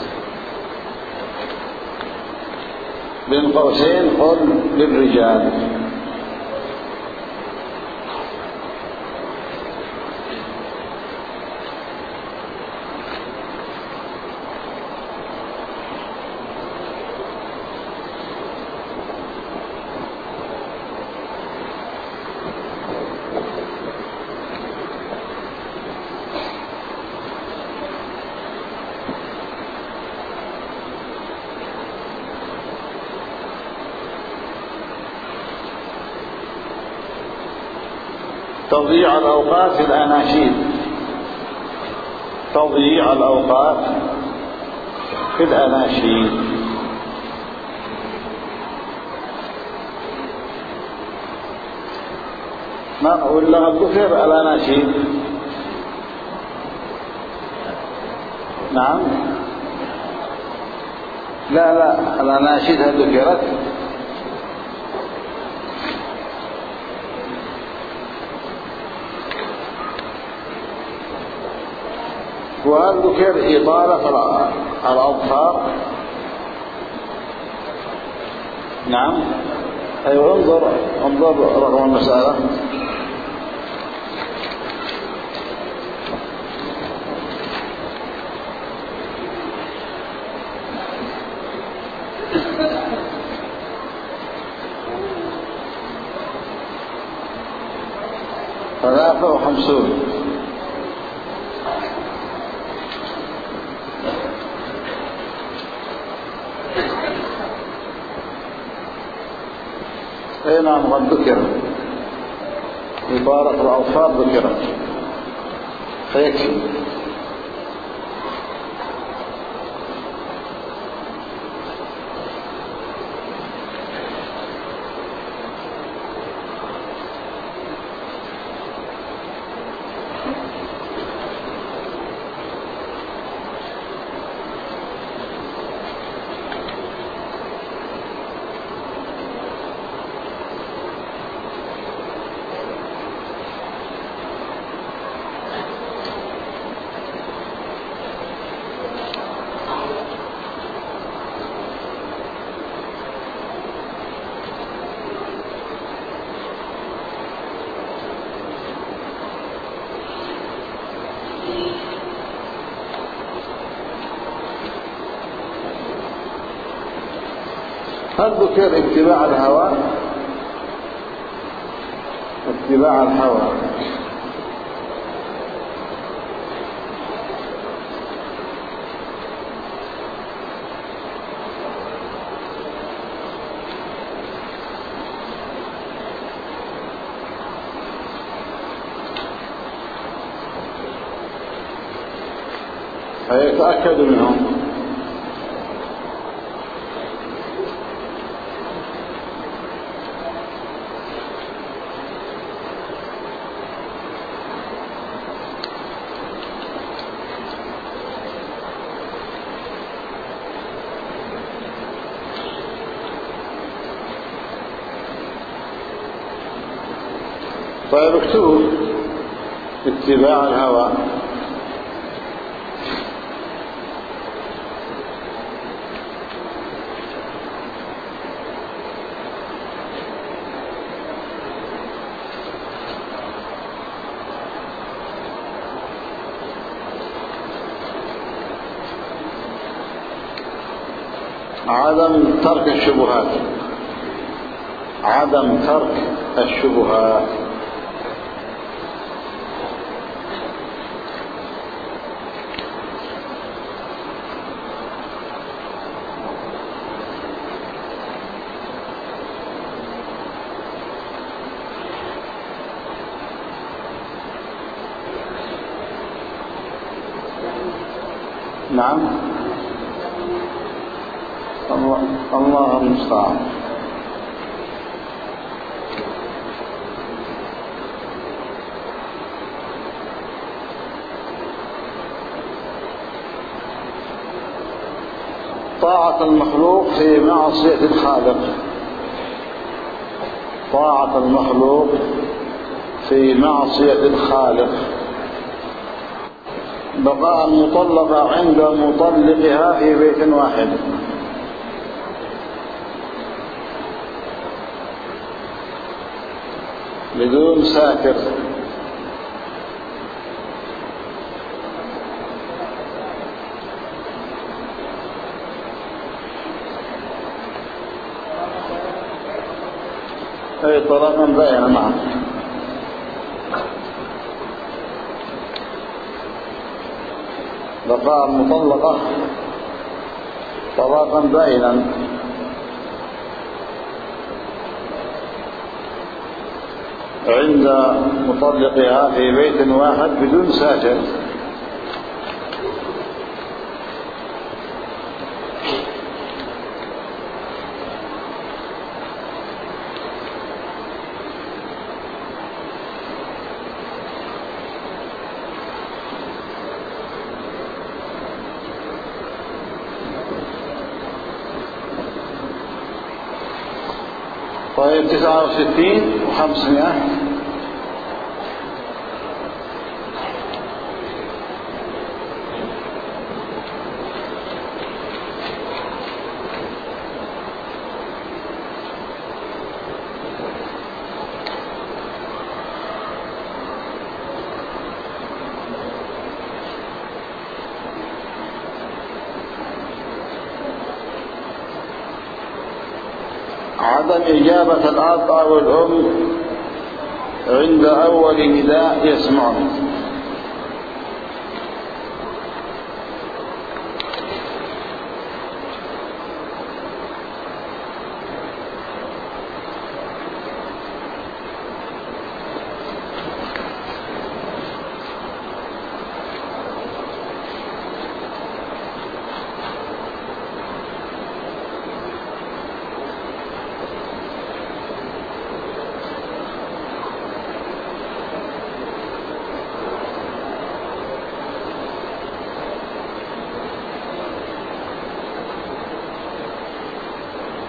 بين قوسين قل للرجال. تضييع الأوقات في الأناشيد، تضييع الأوقات في الأناشيد. ما ولا كثر الأناشيد؟ نعم، لا الأناشيد ذكرت. وهل ذكر إطالة الأظفار؟ نعم. أيوة، انظر رقم المسألة. ثلاثة وخمسون. نعم قد ذكر. عبارة الأظفار ذكرت فيكفي. هل ذكر اتباع الهوى؟ اتباع الهوى فيتأكد منهم. طيب اكتبوا اتباع الهوى. عدم ترك الشبهات، عدم ترك الشبهات. نعم، الله المستعان. طاعة المخلوق في معصية الخالق، طاعة المخلوق في معصية الخالق. بقاء المطلقة عند مطلقها في بيت واحد، بدون ساتر. أي طلاقا بائنا معه. بقاء المطلقة طلاقا بائنا عند مطلقها في بيت واحد بدون ساتر. طيب 69 و500. عدم إجابة الأب أو الأم عند أول نداء يسمعون.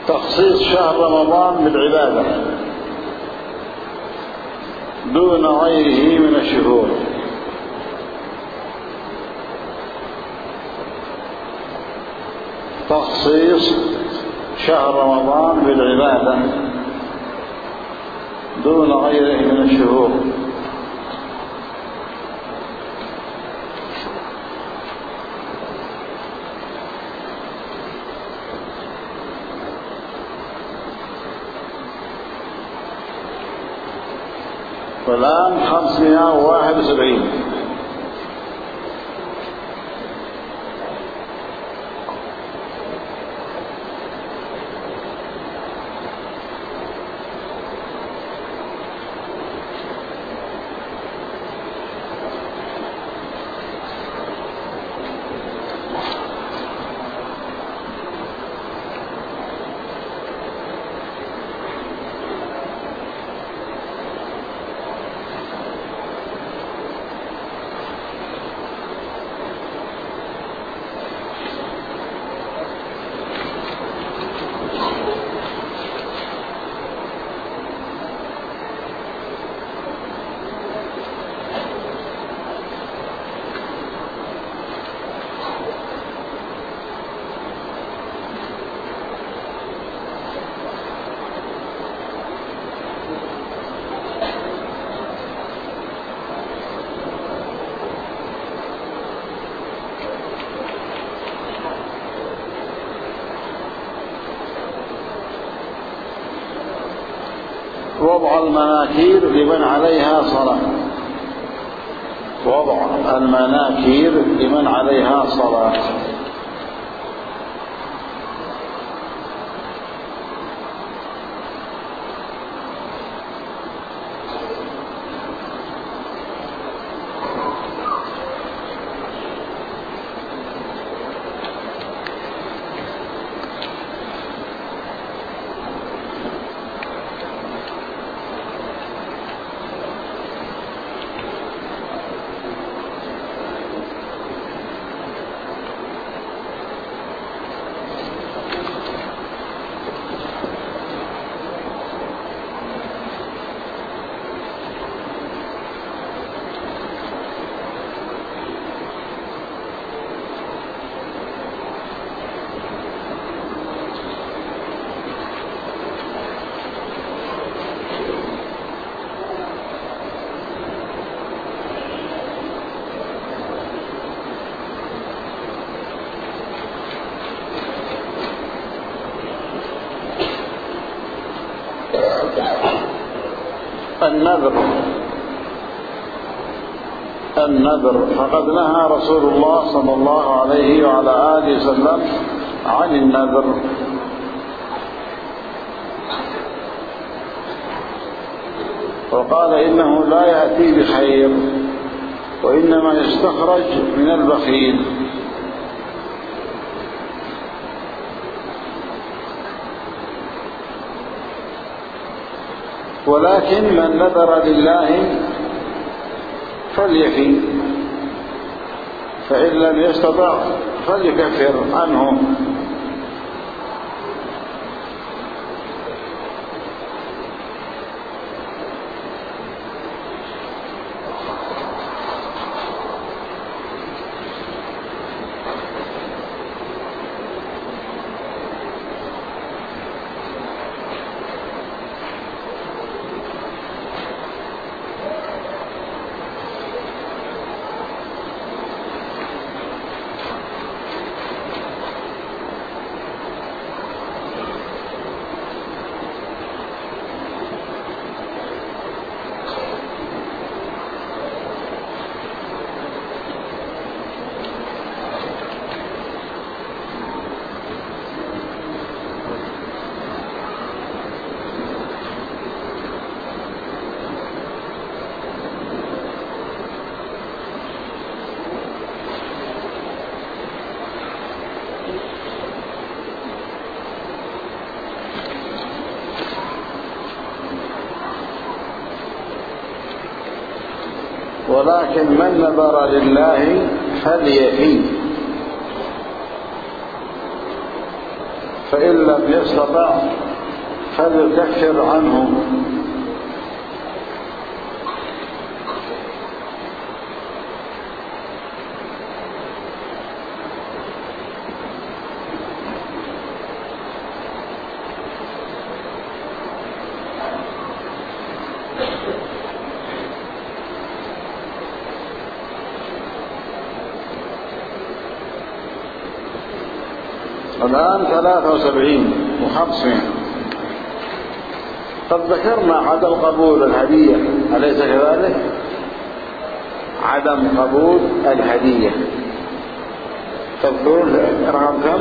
تخصيص شهر رمضان بالعبادة دون غيره من الشهور. تخصيص شهر رمضان بالعبادة دون غيره من الشهور. والآن 571. وضع المناكير لمن عليها صلاة. وضع المناكير لمن عليها صلاة. النذر فقد نهى رسول الله صلى الله عليه وعلى آله وسلم عن النذر. وقال إنه لا يأتي بخير وإنما يستخرج من البخيل. ولكن من نذر لله فليفي، فإن لم يستطع فليكفر عنه. ولكن من نذر لله فليفي، فإن لم يستطع فليكفر عنه. الآن 73 و500. قد ذكرنا عدم قبول الهدية، أليس كذلك؟ عدم قبول الهدية تذكرون رقم كم؟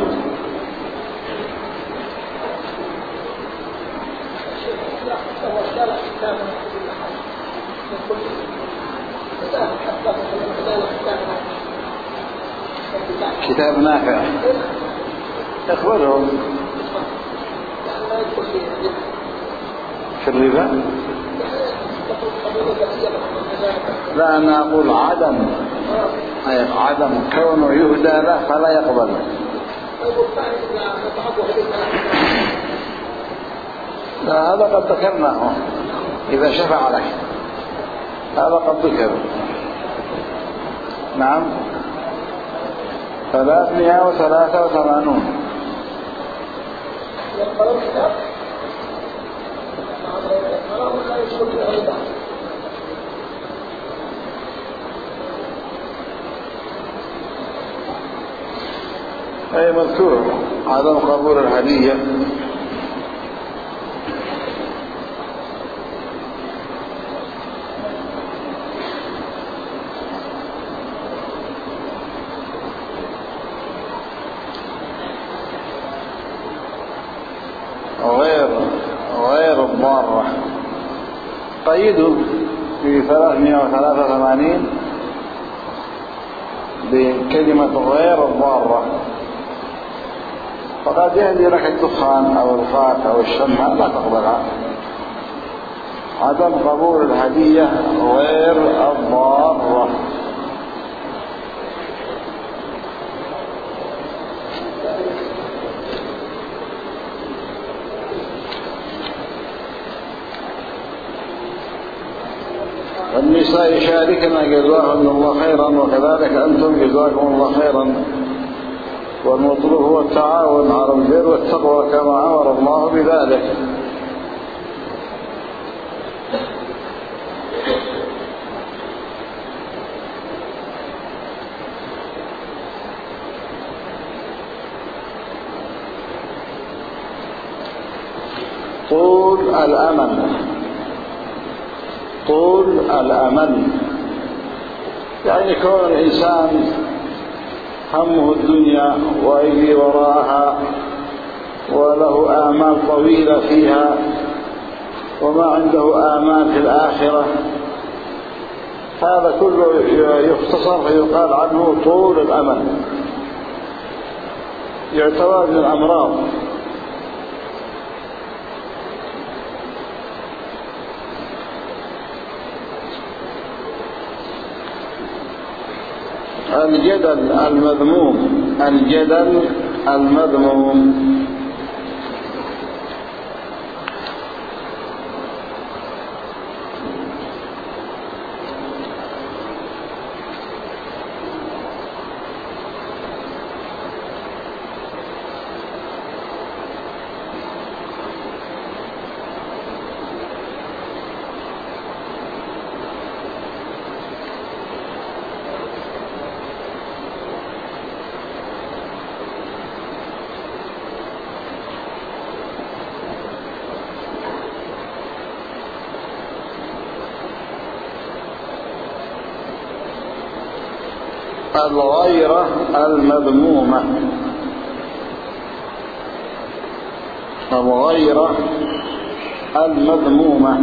كتاب نافع اخبرهم في الربا. لا، أنا أقول عدم كونه يهدى له فلا يقبل. لا، هذا قد ذكرناه إذا شفع لك، هذا قد ذكر. نعم 383. أي مذكور عدم قبول الهدية. غير الضارة قيده في 383 بكلمة غير الضارة، فقد يهدي لك الدخان أو الفات أو الشمع لا تقبلها. عدم قبول الهدية غير الضارة. النساء يشاركنا جزاهم الله خيرا، وكذلك أنتم جزاكم الله خيرا. والمطلوب هو التعاون على البر والتقوى كما أمر الله بذلك. طول الأمل يعني كون الإنسان همه الدنيا ويجري وراءها وله آمال طويلة فيها وما عنده آمال في الآخرة، هذا كله يختصر فيقال عنه طول الأمل. يعتبر من الأمراض. الجدل المذموم الغيرة المذمومة. الغيرة المذمومة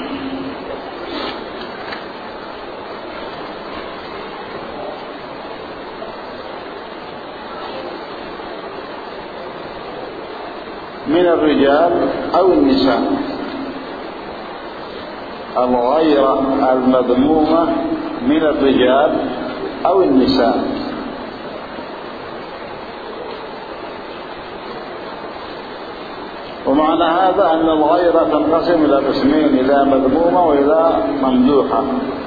من الرجال أو النساء. الغيرة المذمومة من الرجال أو النساء. ومعنى هذا أن الغيرة تنقسم إلى قسمين، إلى مذمومة وإلى ممدوحة.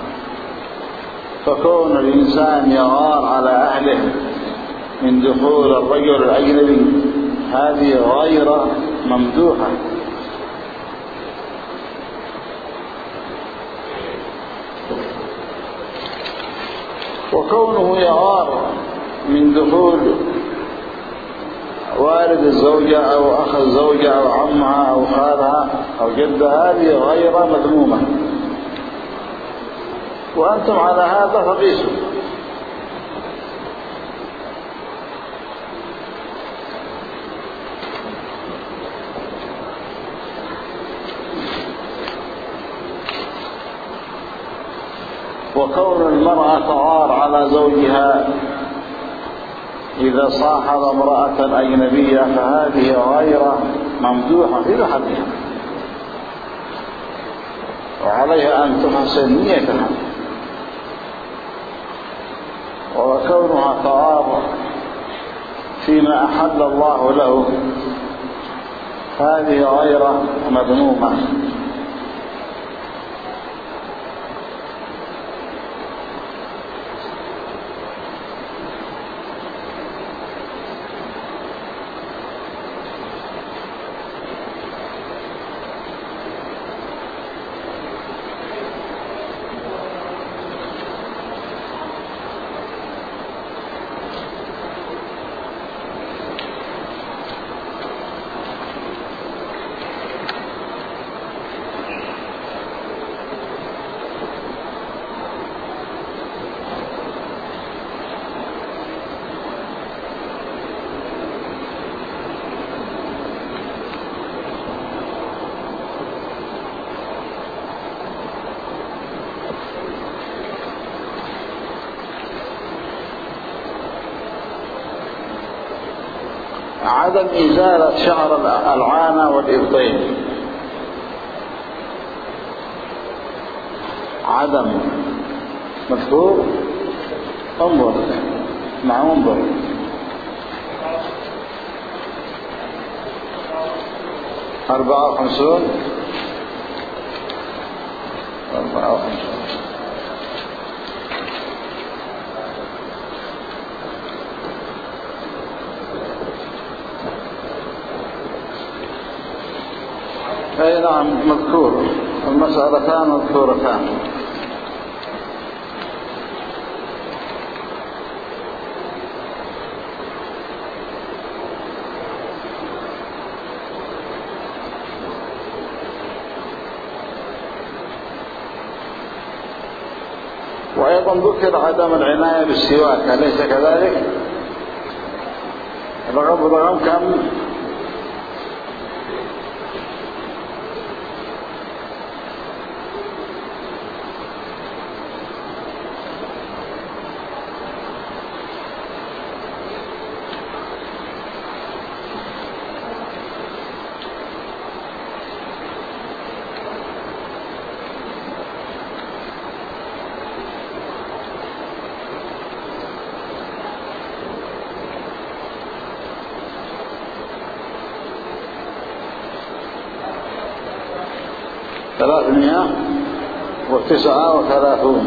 فكون الإنسان يغار على أهله من دخول الرجل الأجنبي هذه غيرة ممدوحة. وكونه يغار من دخول والد الزوجة أو أخ الزوجة أو عمها أو خالها أو جدها هذه غيرة مذمومة، وأنتم على هذا فقيسوا. وكون المرأة تغار على زوجها إذا صاحب امرأة أجنبية فهذه غيرة ممدوحة في حدها، وعليها أن تحسن نيتها. وكونها تغار فيما أحل الله له هذه غيرة مذمومة. عدم إزالة شعر العانة والإبطين، عدم مفهوم. انظر مع انظر 54 أي نعم مذكور، المسألتان مذكورتان. وأيضا ذكر عدم العناية بالسواك، أليس كذلك؟ رقم كم؟ ثلاثمائة وتسعة وثلاثون.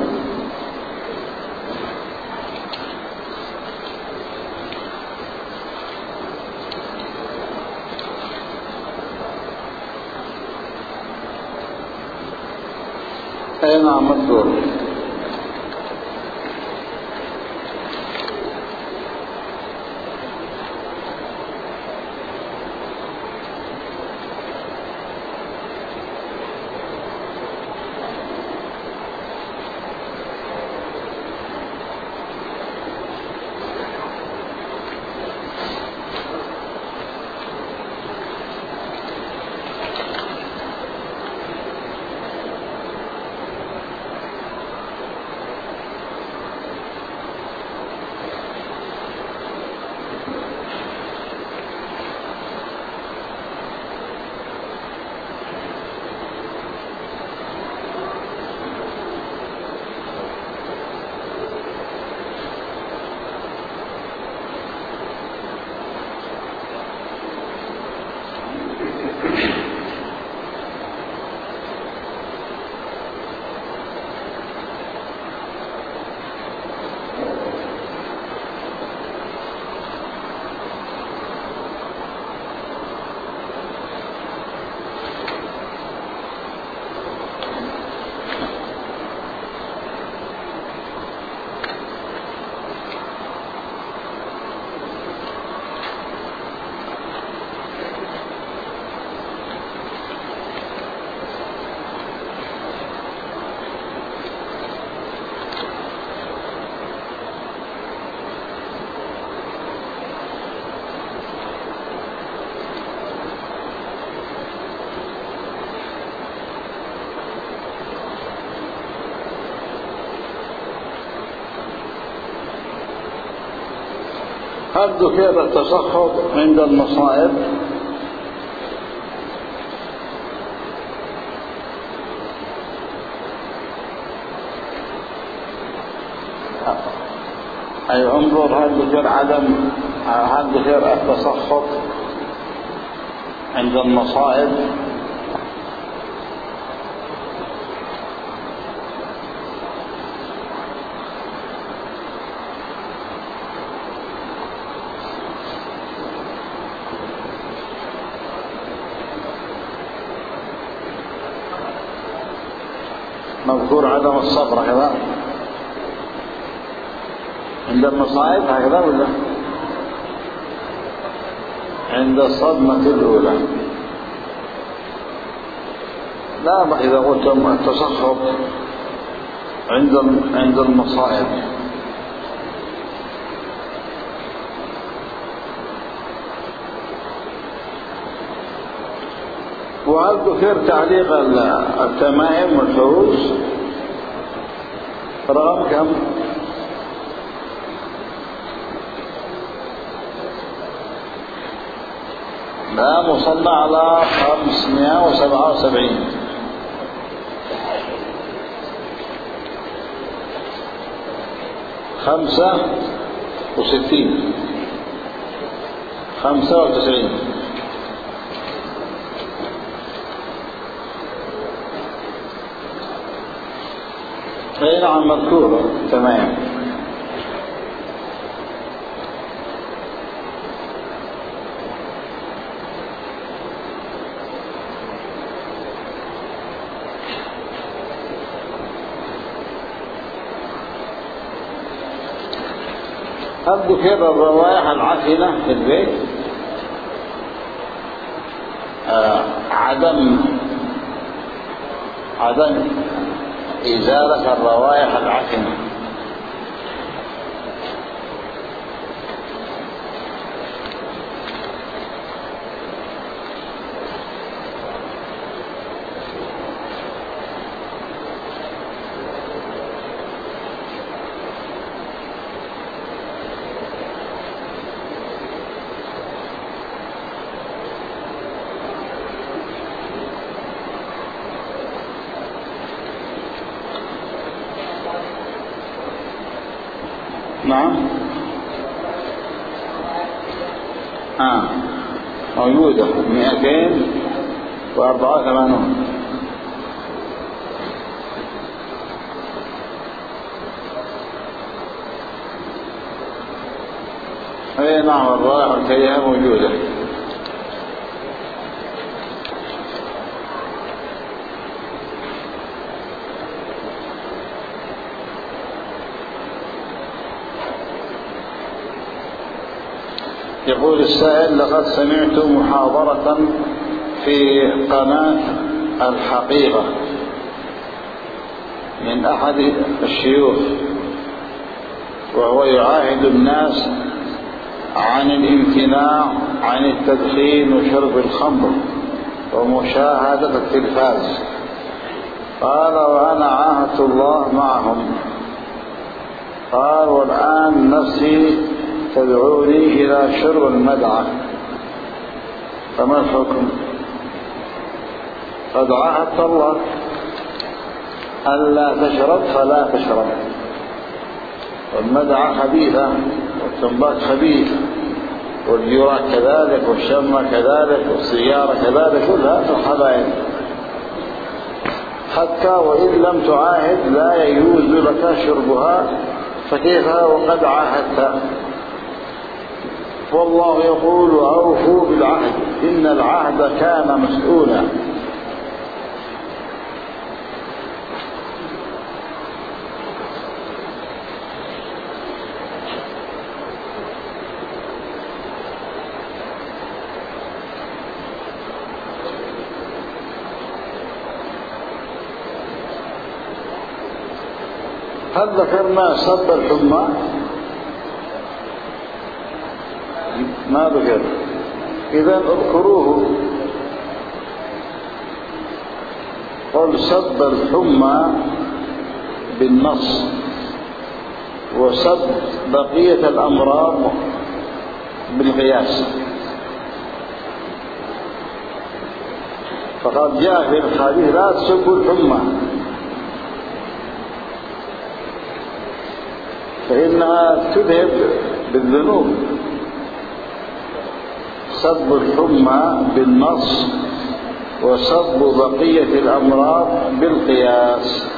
أي نعم مذكور. هل ذكر التسخط عند المصائب؟ أي انظر هل ذكر التسخط عند المصائب؟ مذكور عدم الصبر هكذا عند المصائب هكذا ولا عند الصدمة الأولى؟ لا، إذا قلت التسخط عند المصائب وهل ذكر تعليق التمائم والفروج؟ رقم كم؟ لا، مصنع على 577. 65 95. اي نعم مذكورة تمام. هل ذكر الروائح العفنة في البيت؟ عدم إزالة الروائح العفنة. نعم موجودة 284. اي نعم الروائح الكريهة موجودة. يقول السائل: لقد سمعت محاضرة في قناة الحقيقة من أحد الشيوخ وهو يعاهد الناس عن الامتناع عن التدخين وشرب الخمر ومشاهدة التلفاز. قال: وأنا عاهدت الله معهم. قال: والآن نفسي تدعوني إلى شرب المدعة، فما الحكم؟ قد عاهدت الله ألا تشرب فلا تشرب، والمدعة خبيثة والتنباك خبيث والجراح كذلك والشمة كذلك والسيارة كذلك، كلها في الخبائث. حتى وإن لم تعاهد لا يجوز لك شربها، فكيف وقد عاهدت؟ والله يقول: أوفوا بالعهد إن العهد كان مسؤولا. هل ذكرنا سب الحمى؟ ما ذكر. إذن اذكروه. قل: سب الحمى بالنص، وسب بقية الأمراض بالقياس. فقد جاء في الحديث لا تسبوا الحمى فإنها تذهب بالذنوب. سب الحمى بالنص وسب بقية الأمراض بالقياس.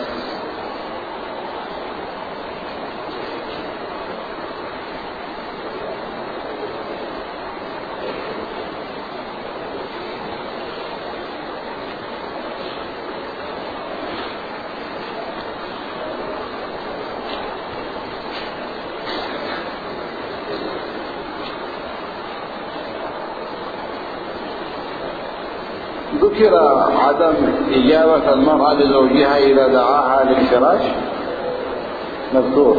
ذكر عدم إجابة المرأة لزوجها إذا دعاها للفراش، مذكور.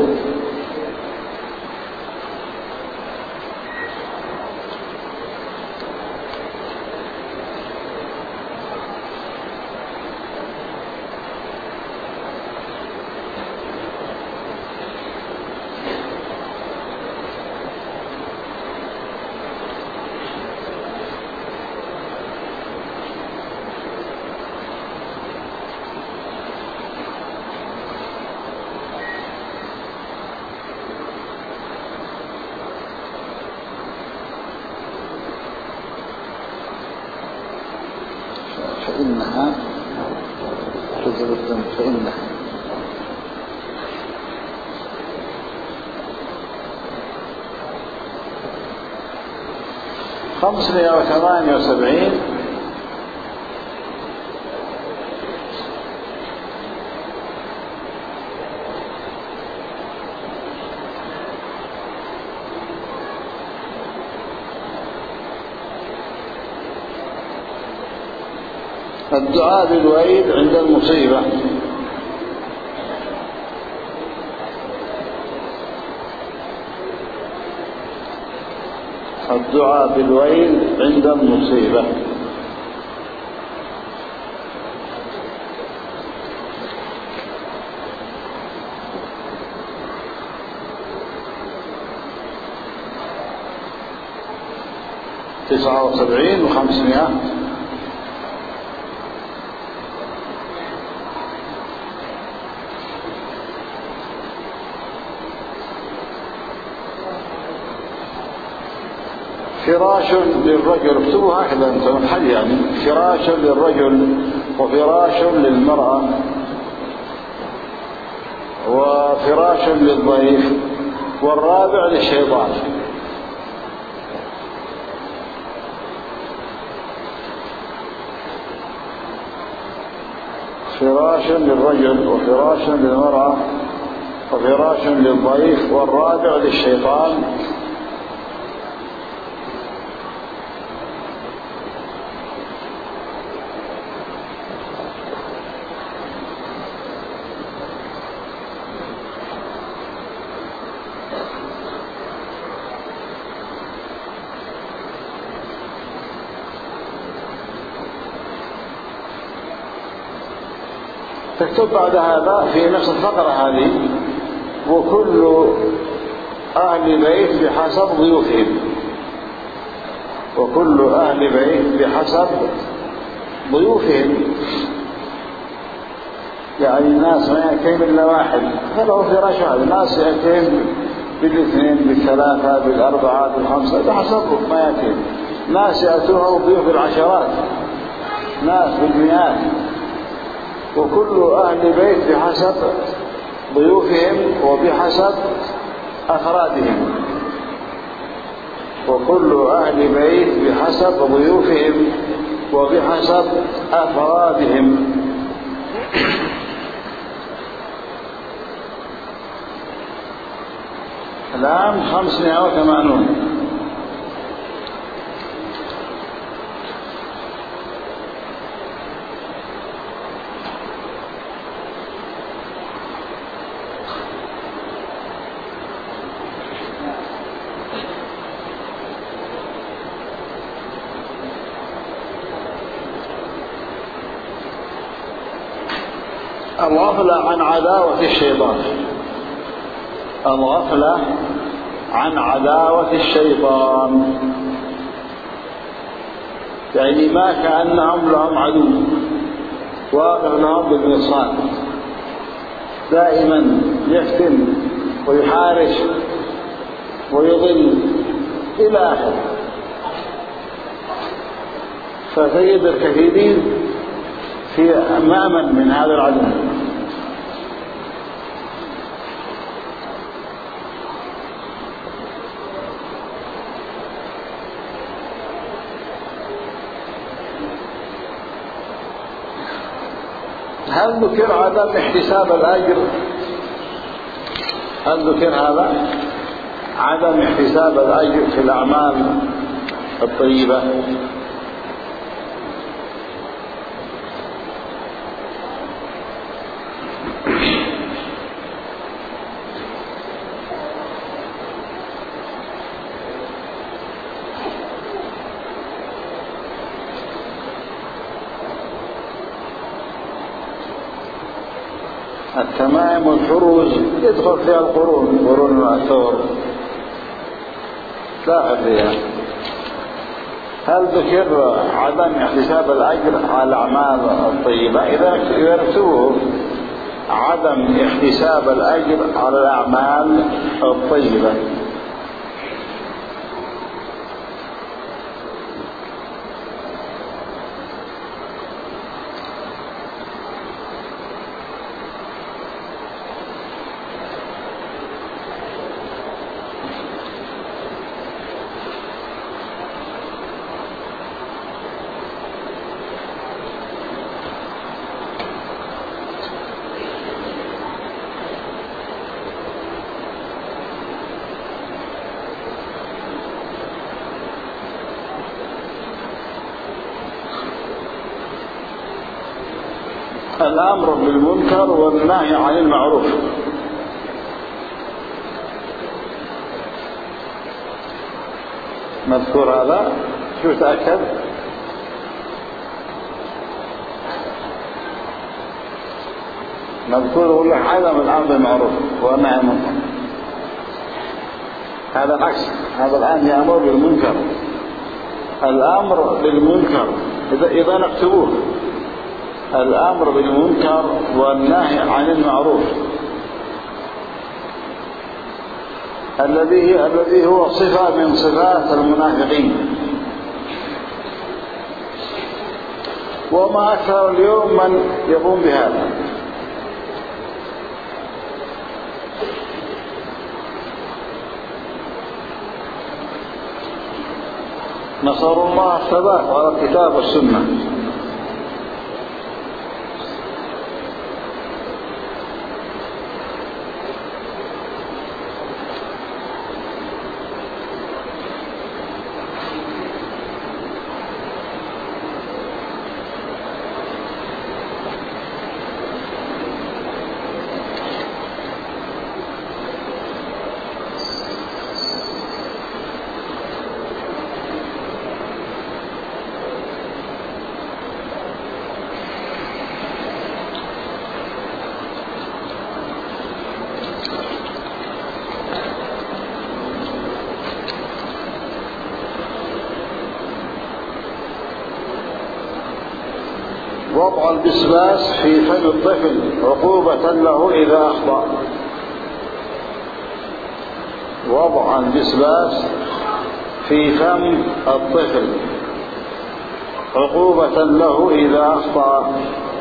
فإنها تذهب الذنب. فإنها 578 الدعاء بالوعيد عند المصيبة. الدعاء بالوعيد عند المصيبة. تسعة وسبعين و500. فراش للرجل، اكتبوا هكذا انتم الحل يعني، فراش للرجل وفراش للمرأة وفراش للضيف والرابع للشيطان. فراش للرجل وفراش للمرأة وفراش للضيف والرابع للشيطان. تكتب بعد هذا في نفس الفقرة هذه: وكل أهل بيت بحسب ضيوفهم. وكل أهل بيت بحسب ضيوفهم، يعني الناس ما يأتين إلا واحد فله فراش واحد، الناس يأتين بالاثنين بالثلاثة بالأربعة بالخمسة بحسب ما يأتين. ناس يأتوها ضيوف بالعشرات، ناس بالمئات. وكل أهل بيت بحسب ضيوفهم وبحسب أفرادهم. وكل أهل بيت بحسب ضيوفهم وبحسب أفرادهم. الآن 580. الغفلة عن عداوة الشيطان. الغفلة عن عداوة الشيطان، يعني ما كأنهم لهم عدو واقف لهم بالمرصاد، دائما يفتن ويحارش ويضل إلى آخره. فتجد الكثيرين في مأمن من هذا العدو. هل ذكر عدم احتساب الأجر؟ هل ذكر هذا؟ عدم احتساب الأجر في الأعمال الطيبة. التمائم والحروز يدخل فيها القرون، قرون المأثور داخل فيها. هل ذكر عدم احتساب الأجر على الأعمال الطيبة؟ إذا يرتبه عدم احتساب الأجر على الأعمال الطيبة. الأمر بالمنكر والنهي عن المعروف. مذكور هذا؟ شو تأكد؟ مذكور يقول لك عدم الأمر بالمعروف والنهي عن المنكر. هذا العكس، هذا الآن يأمر بالمنكر. الأمر بالمنكر إذا نكتبوه الأمر بالمنكر والنهي عن المعروف الذي هو صفة من صفات المنافقين. وما أكثر اليوم من يقوم بهذا. نسأل الله الثبات على الكتاب والسنة. وضع البسباس في فم الطفل عقوبة له إذا أخطأ. وضع البسباس في فم الطفل عقوبة له إذا أخطأ.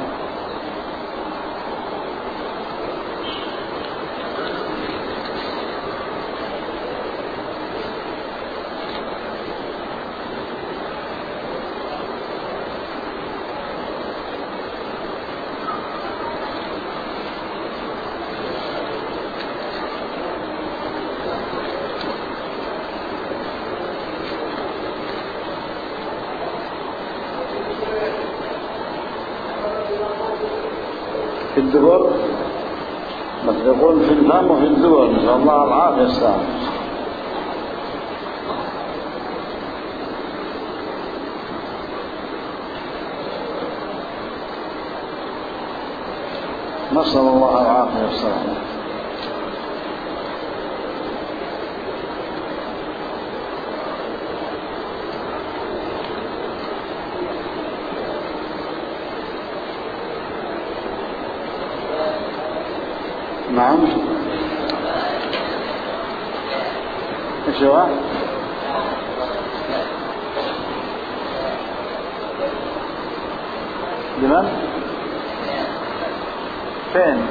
في الدبر بس يقول في الفم وفي الدبر، نسأل الله العافية السلام. نسأل الله العافية السلام. نعم. ايش هو؟ لمن؟ فين؟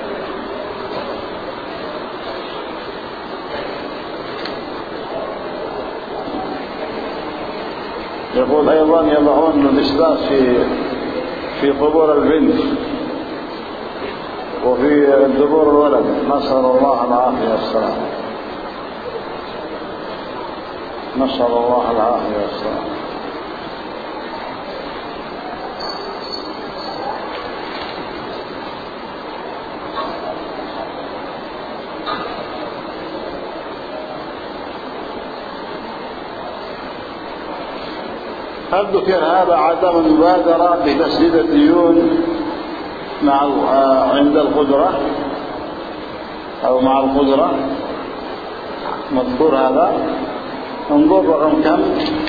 يقول أيضا يضعون الإسباس في قبور البنت وفي دبور الولد، نسأل الله العافية والسلام. نسأل الله العافية والسلام. هل ذكر هذا عدم المبادرة بتسديد الديون عند القدرة أو مع القدرة؟ مذكور هذا. انظر رقم كم.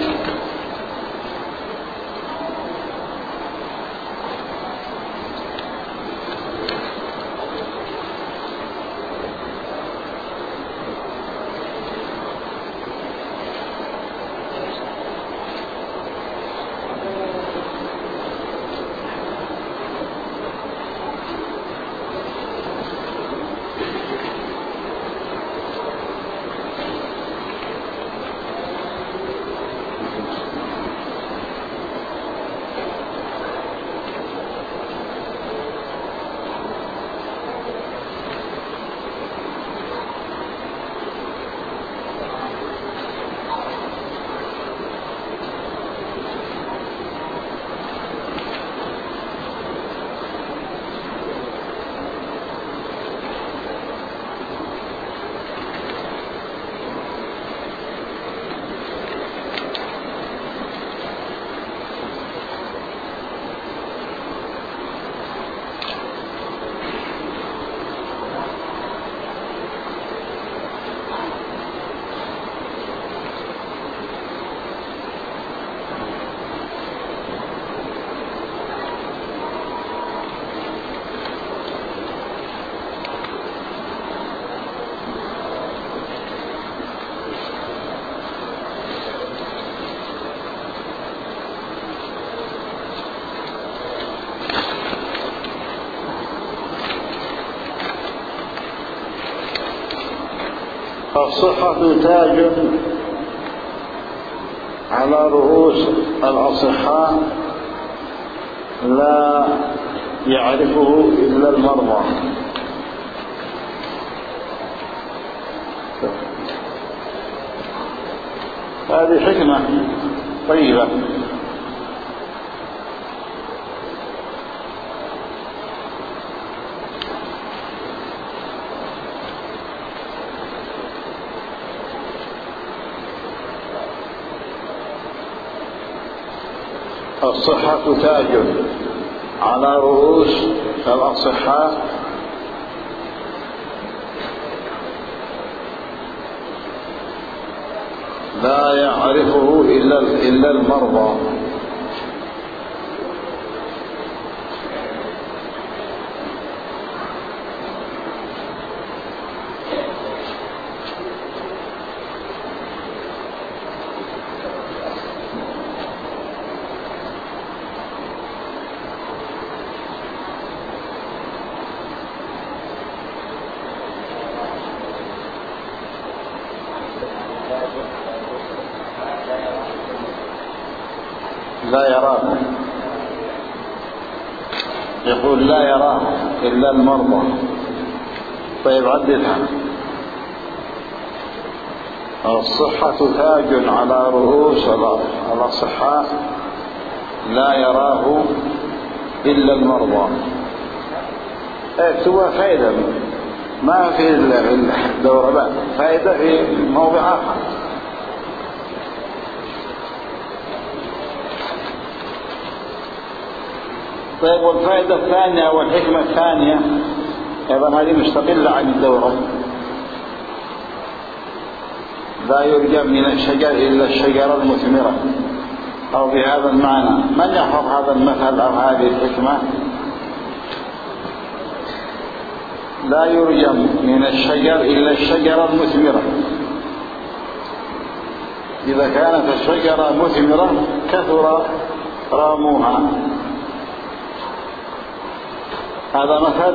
الصحة تاج على رؤوس الأصحاء لا يعرفه إلا المرضى. هذه حكمة طيبة. الصحة تاج على رؤوس الأصحاء لا يعرفه إلا المرضى. لا يراه، يقول لا يراه إلا المرضى. طيب عدلها. الصحة تاج على رؤوس الأصحاء لا يراه إلا المرضى. اكتبها فائدة ما في الدورة، فائدة في موضع آخر. طيب والفائدة الثانية والحكمة الثانية أيضا هذه مستقلة عن الدورة. لا يرجى من الشجر إلا الشجرة المثمرة، أو بهذا المعنى. من يحفظ هذا المثل أو هذه الحكمة؟ لا يرجم من الشجر إلا الشجرة المثمرة. إذا كانت الشجرة مثمرة كثر راموها. هذا مثل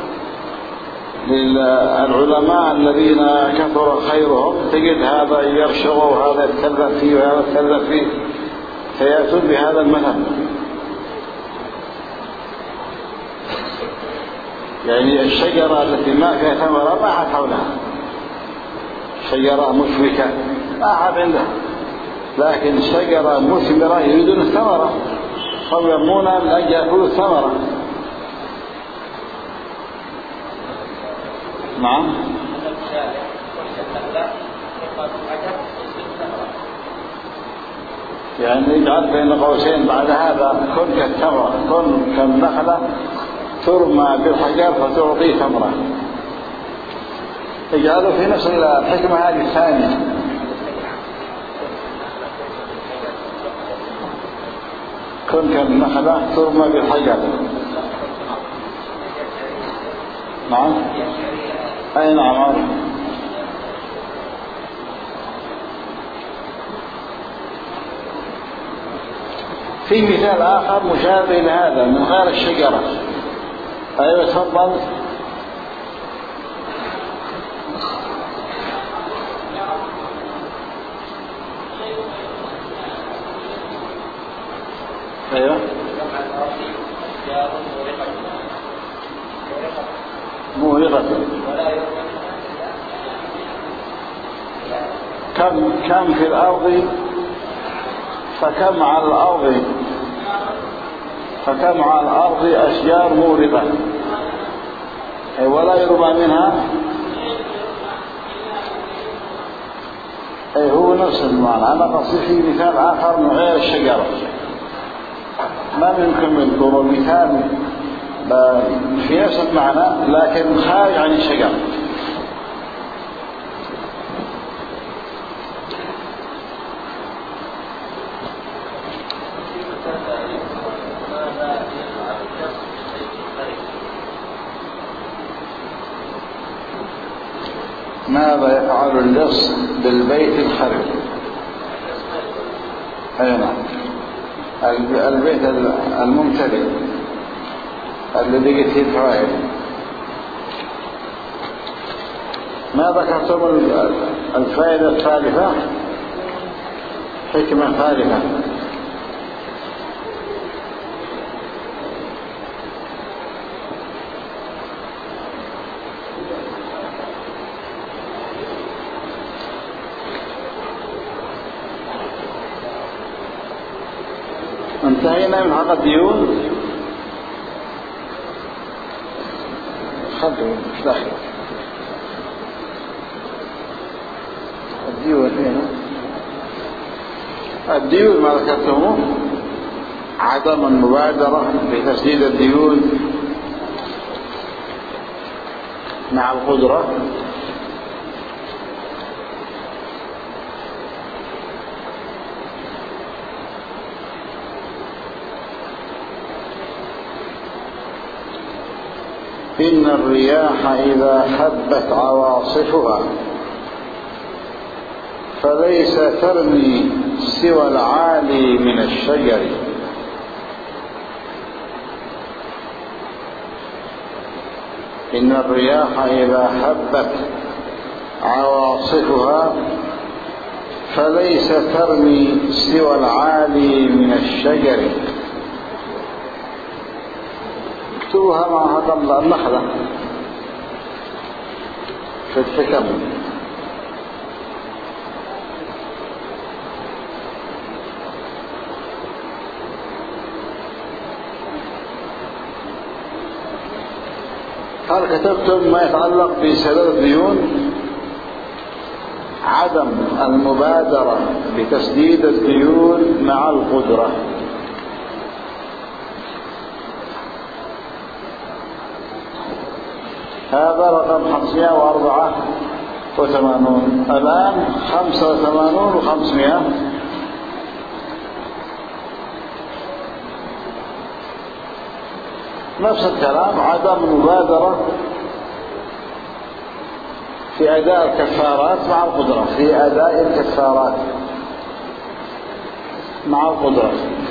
للعلماء الذين كثر خيرهم، تجد هذا يرشغ وهذا يتكلم فيه وهذا يتكلم فيه، فيأتون بهذا المثل. يعني الشجرة التي ما فيها ثمرة ما أحد حولها، شجرة مشركة ما أحد عندها، لكن شجرة مثمرة يريدون الثمرة، هم يرمون من أجل يأكلوا الثمرة. نعم. يعني يجعل بين قوسين بعد هذا كن كالتمرة، كن كالنخلة ترمى بالحجر فتعطي ثمرة. يجعله في نفس الحكمة هذه الثانية. كن كالنخلة ترمى بالحجر. نعم. أي نعم. في مثال آخر مشابه لهذا من غير الشجرة. أيوة تفضل. أيوة مورقة. كم في الأرض فكم على الأرض، فكم على الأرض أشجار مورقة ولا يرمى منها. أي هو نفس المعنى. أنا قصدي في مثال آخر من غير الشجرة، ما يمكن نذكر مثال في نفس المعنى لكن خارج عن الشجرة. ماذا يفعل اللص بالبيت الخرب؟ أي نعم، البيت الممتلئ الذي فيه الفوائد. ما ذكرتم الفائدة الثالثة؟ حكمة ثالثة. انتهينا من حق الديون. خذوا مش داخل الديون هنا. الديون ما ذكرتموه عدم المبادرة بتسديد الديون مع القدرة. إن الرياح إذا هبت عواصفها فليس ترمي سوى العالي من الشجر. إن الرياح إذا هبت عواصفها فليس ترمي سوى العالي من الشجر. اكتبوها مع هذا النخلة في الحكم. هل كتبتم ما يتعلق بسداد الديون؟ عدم المبادرة بتسديد الديون مع القدرة. هذا رقم 584. الآن 85 و500. نفس الكلام، عدم مبادرة في أداء الكفارات مع القدرة، في أداء الكفارات مع القدرة.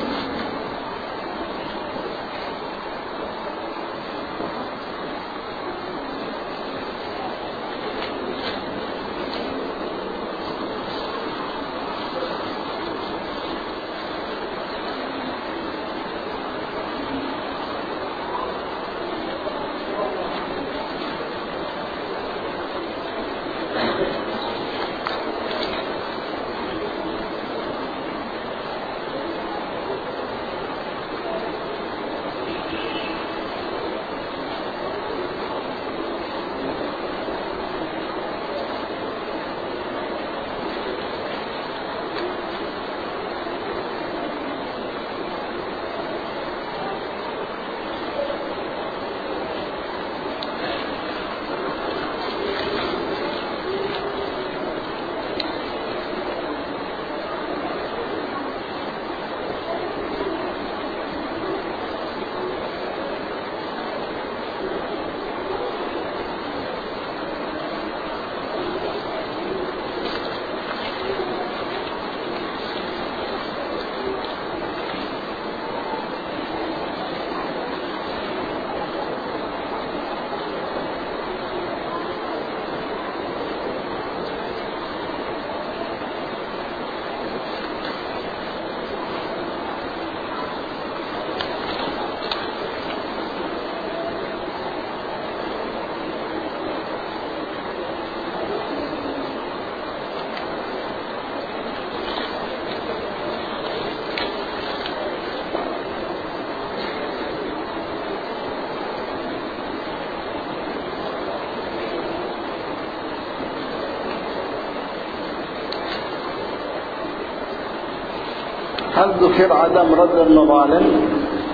هل ذكر عدم رد المظالم؟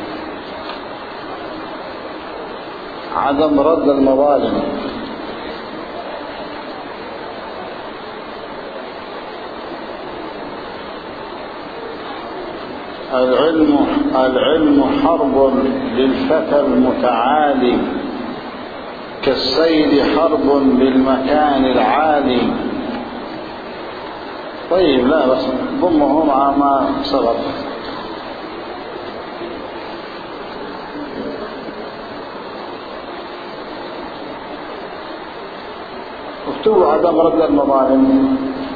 عدم رد المظالم العلم حرب للفتى المتعالي، كالسيل حرب بالمكان العالي. طيب لا بس ضمه مع ما سبق. اكتبوا عدم رد المظالم.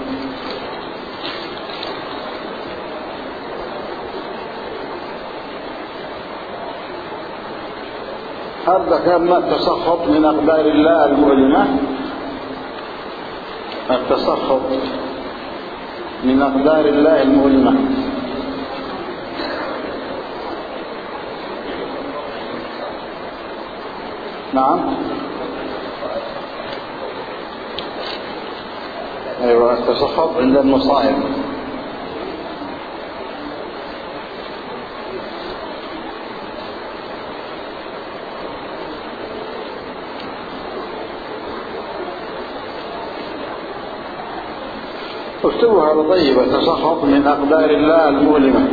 هل ذكرنا التسخط من أقدار الله المؤلمة؟ التسخط من أقدار الله المؤلمة. نعم أيوة، التسخط عند المصائب. اكتبوا هذا طيب، التسخط من أقدار الله المؤلمة.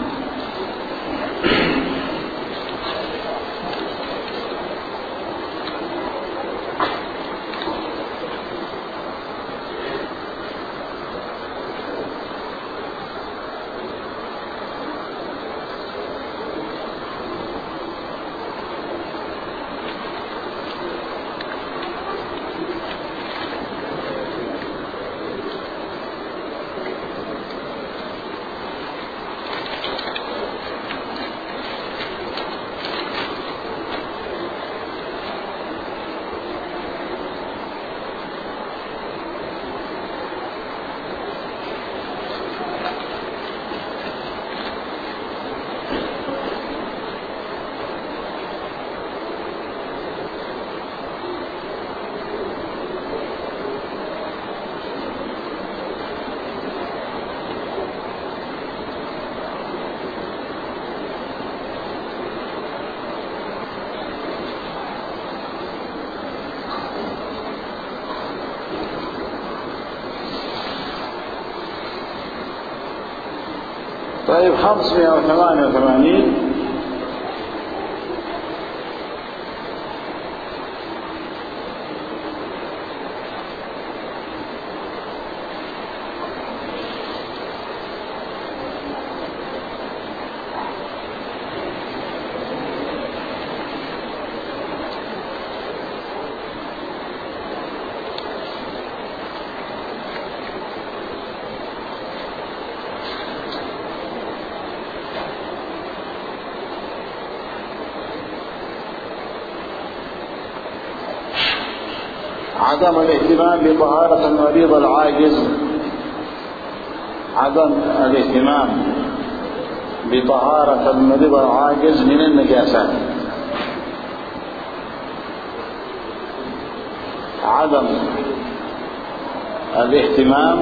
طيب 588 عدم الاهتمام بطهارة المريض العاجز، عدم الاهتمام بطهارة المريض العاجز من النجاسات، عدم الاهتمام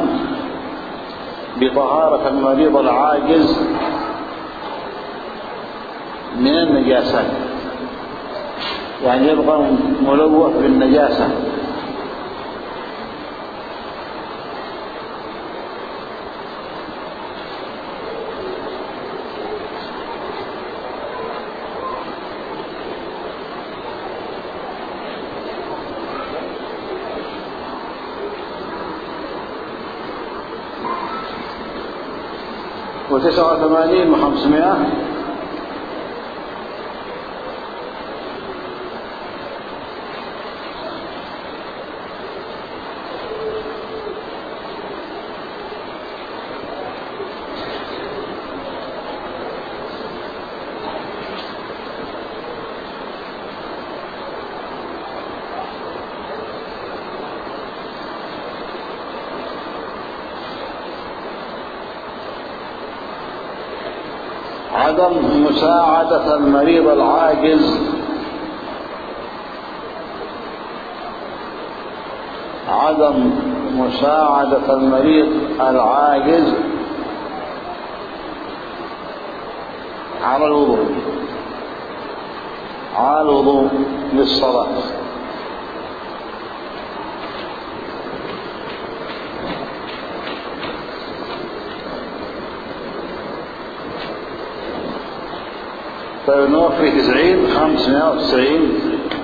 بطهارة المريض العاجز من النجاسات، يعني يبقى ملوث بالنجاسة. و89 و500 عدم مساعدة المريض العاجز، عدم مساعدة المريض العاجز على الوضوء للصلاة. فنوفي 90 590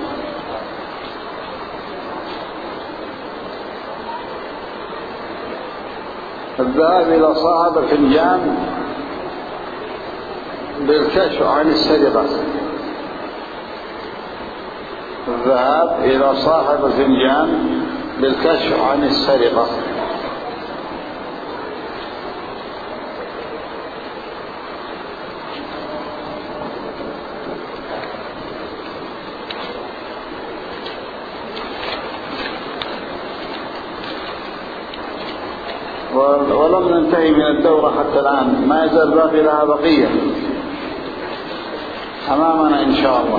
الذهاب إلى صاحب الفنجان بالكشف عن السرقة، الذهاب إلى صاحب الفنجان بالكشف عن السرقة. ولم ننتهي من الدورة حتى الآن، ما يزال باقي لها بقية أمامنا إن شاء الله.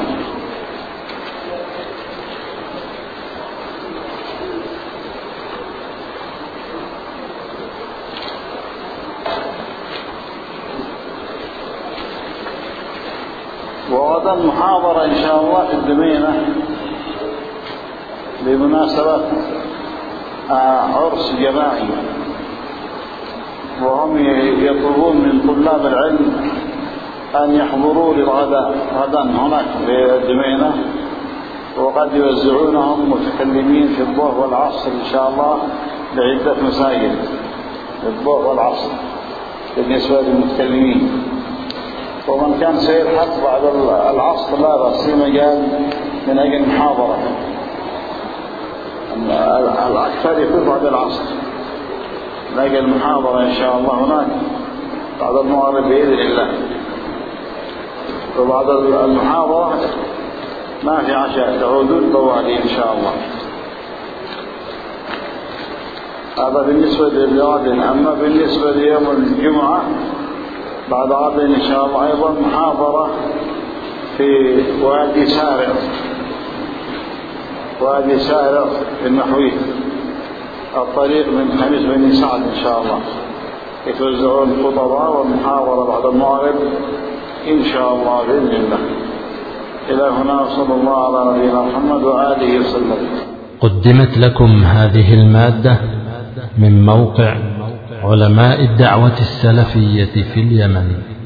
وغدا محاضرة إن شاء الله في الدمينة بمناسبة عرس جماعي، وهم يطلبون من طلاب العلم أن يحضروا للغداء غدا هناك في الدمينة، وقد يوزعونهم متكلمين في الظهر والعصر إن شاء الله بعدة مساجد، في الظهر والعصر بالنسبة للمتكلمين. ومن كان سيلحق بعد العصر لا بأس، في مجال من أجل محاضرة، الأكثر يكون بعد العصر نجي المحاضرة إن شاء الله هناك بعد المغرب بإذن الله. وبعد المحاضرة ما في عشاء، تعودون طوالي إن شاء الله. هذا بالنسبة للغد. أما بالنسبة ليوم الجمعة بعد غد إن شاء الله أيضا محاضرة في وادي سارع في النحوي، الطريق من خميس بني سعد إن شاء الله، يتوزعون الخطباء والمحاضرة بعد المغرب إن شاء الله بإذن الله. إلى هنا وصلى الله على نبينا محمد وآله وسلم. قدمت لكم هذه المادة من موقع علماء الدعوة السلفية في اليمن.